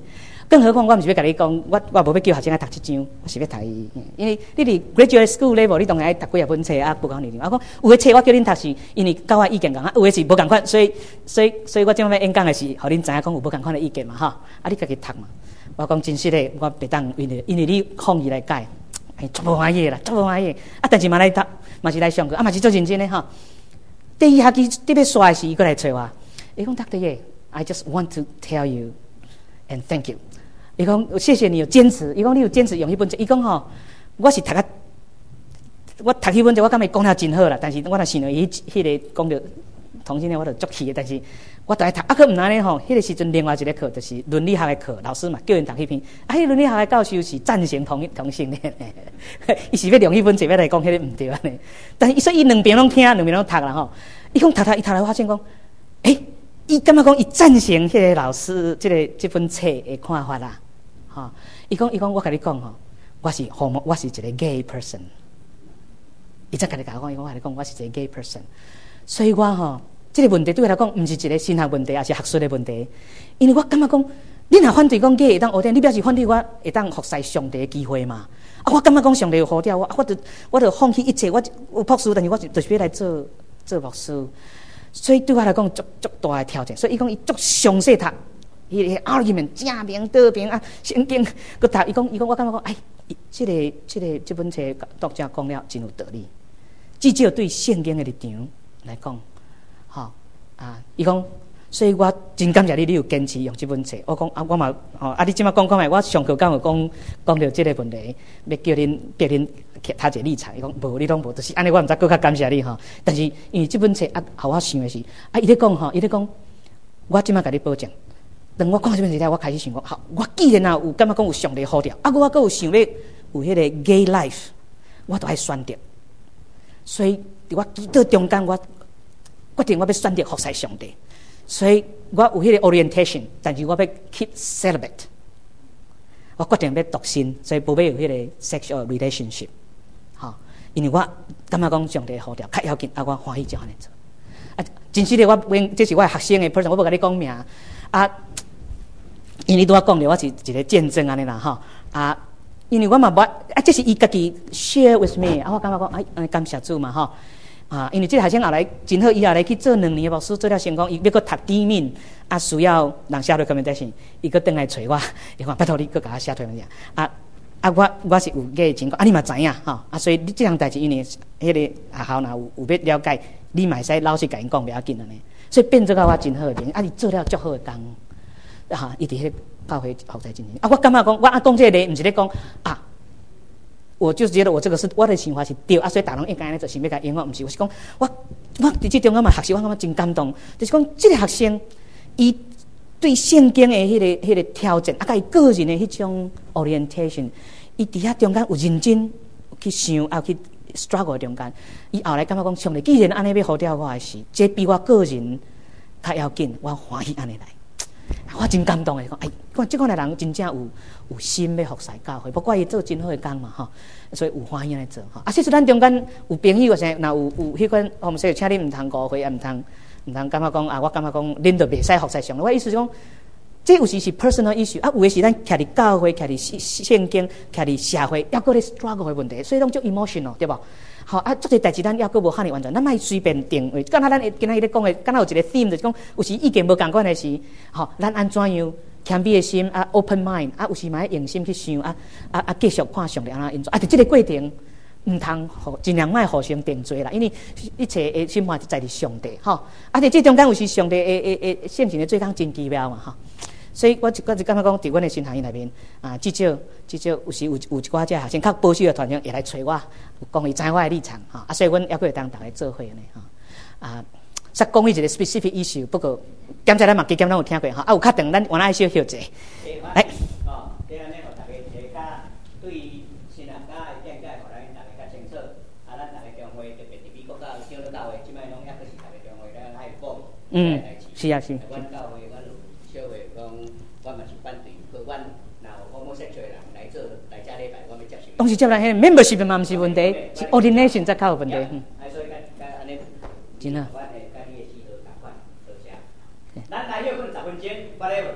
更何况我毋是要甲你讲，我无要叫学生来读即章，我是要读伊，因为你伫 graduate school level， 你当然爱读几啊本册啊，不讲你。我讲有诶册我叫恁读是，因为甲我意见共啊，有诶是无共款，所以我即摆要演讲诶是，互恁知影讲有无共款诶意见嘛，吼，啊，你家己读嘛。我讲真实诶，我袂当因为你抗议来改，足无欢喜啦，足无欢喜。啊，但是嘛来读，嘛是来上课，啊嘛是做认真诶吼。第二学期特别煞诶时，伊过来找我，伊讲Dr. Ye I just want to tell you and thank you。伊讲谢谢你有坚持，伊讲你有坚持用迄本册，伊讲吼，我是读迄本册，我感觉讲了真好啦，但是我若想到伊迄个讲到同性恋，我就足气的，但是我都爱读，啊，可毋然呢吼，迄个时阵另外一个课就是伦理学的课，老师嘛叫因读迄篇，啊，迄伦理学的教授是赞成同性恋的，伊是要用迄本册要来讲迄个毋对安尼，但是伊说伊两边拢听，两边拢读啦吼，伊讲读来发现讲，伊感觉讲伊赞成迄个老师即本册的看法啦。吼，伊讲，我甲你讲吼，我是一个 gay person。伊才家己甲我讲，我甲你讲，我是一个 gay person。所以我吼，即个问题对我来讲，毋是一个神学问题，也是学术的问题。因为我感觉讲，你若反对讲 gay 会当学点，你表示反对我会当服侍上帝的机会嘛？啊，我感觉讲上帝有好调我就放弃一切，我有博士，但是我就是要来做博士。所以对我来讲，足大的挑战。所以伊讲伊足详细读。伊个 argument 正面倒面啊，圣经佮读，伊讲，我感觉讲，这本册作者讲了真有道理。至少对圣经的立场来讲，吼啊，伊讲，所以我真感谢你有坚持用这本册。我讲啊，我嘛吼啊，你即马讲来，我上课刚有讲到这个问题，要叫恁逼恁他一个立场。伊讲无，你拢无，就是安尼，我毋知更较感谢你吼。但是因为这本册啊，互我想的是啊，伊咧讲，我即马甲你保证。当我看这本书了，我开始想讲，好，我既然有感觉讲有上帝好调，啊，我还有想要有迄个 gay life， 我都爱选择。所以我到中间，我决定我要选择服侍上帝。所以我有迄个 orientation， 但是我要 keep celibate。我决定要独身，所以无要有迄个 sexual relationship。好，因为我感觉讲上帝好调，较要紧，啊，我欢喜就安尼做。啊，真实的这是我的学生的 person， 我无甲你讲名啊。因为拄仔讲着，我是一个见证安尼啦吼啊，因为我嘛无啊，这是伊家己 share with me 啊，我感觉讲感谢主嘛吼啊，因为这个学生后来真好，伊后来去做2年的牧师，做了成功，伊要搁读底面啊，需要人写 recommendation， 伊搁转来找我，伊讲拜托你搁甲我写 recommendation 我是有个情况啊，你嘛知影吼啊，所以你这项代志，因为迄个学校若有要了解，你嘛会使老实甲因讲袂要紧安尼，所以变做甲我真好的，啊，伊做了足好的工。啊！伊伫迄个教会服侍真正啊！我感觉讲，我讲这个毋是咧讲啊，我就觉得我这个是我的想法是对啊，所以大人应该安尼做，是要甲因我毋是，我是讲我伫即中间嘛学习，我感觉真感动。就是讲，这个学生伊对圣经的迄个挑战，啊，甲伊个人的迄种 orientation， 伊伫遐中间有认真去想，啊，去 struggle 中间，伊后来感觉讲，上帝既然安尼要好调我的事，这比我个人较要紧，我欢喜安尼来。我真感动诶！讲，看即款诶人真正有心要服侍教会，不过伊做真好诶工嘛吼，所以有欢喜安尼做吼。啊，其实咱中间有朋友若有迄款，我们说请你毋通误会，也毋通感觉讲啊，我感觉讲恁就袂使服侍上。我意思是讲，这有时是 personal issue， 啊，有诶是咱徛伫教会、徛伫圣经、徛伫社会，抑搁咧 struggle 诶问题，所以拢足 emotional 对无？好啊，这个代志咱抑搁无遐尼完全，咱莫随便定位。敢若咱今仔日咧讲的，敢若有一个 theme 就是讲，有时意见无共款的时，吼，咱安怎样谦卑的心啊 ，open mind 啊，有时嘛要用心去想啊，继续看上帝安怎运作啊，伫这个过程毋通尽量莫互相定罪啦，因为一切的心怀在伫上帝吼，啊，伫这中间有时上帝的性情的做工真奇妙嘛吼。所以我就感觉讲，伫阮的新学院内面啊，至少有时有一寡遮学生较保守的团体会来找我，讲伊知我的立场哈，啊，所以阮还佫会当大家做伙呢哈啊。说讲伊一个 specific issue， 不过检查咱嘛加减咱有听过哈，啊有较长，咱原来小休者。 来，哦，这安尼互大家一个较对新学家的见解，互咱大家较清楚。啊，咱大家中会特别伫美国教小的教会，即摆拢抑佫是大家中会咱爱讲是啊是。 阮教会阮有小会讲，阮嘛是反对，可阮若有homosexual人来做来遮礼拜，我要接受。 当时接来迄 membership 嘛毋是问题，是 ordination 才较有问题。 所以甲安尼， 真啊。 咱来休困10分钟，我来。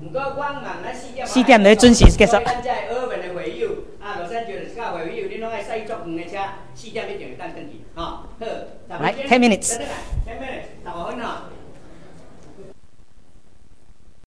不过我望咱 4点就准时结束。 咱在学文的会友，洛杉矶的教会友，恁拢爱驶足远的车，4点一定会等转去，吼。好， 来10 minutes。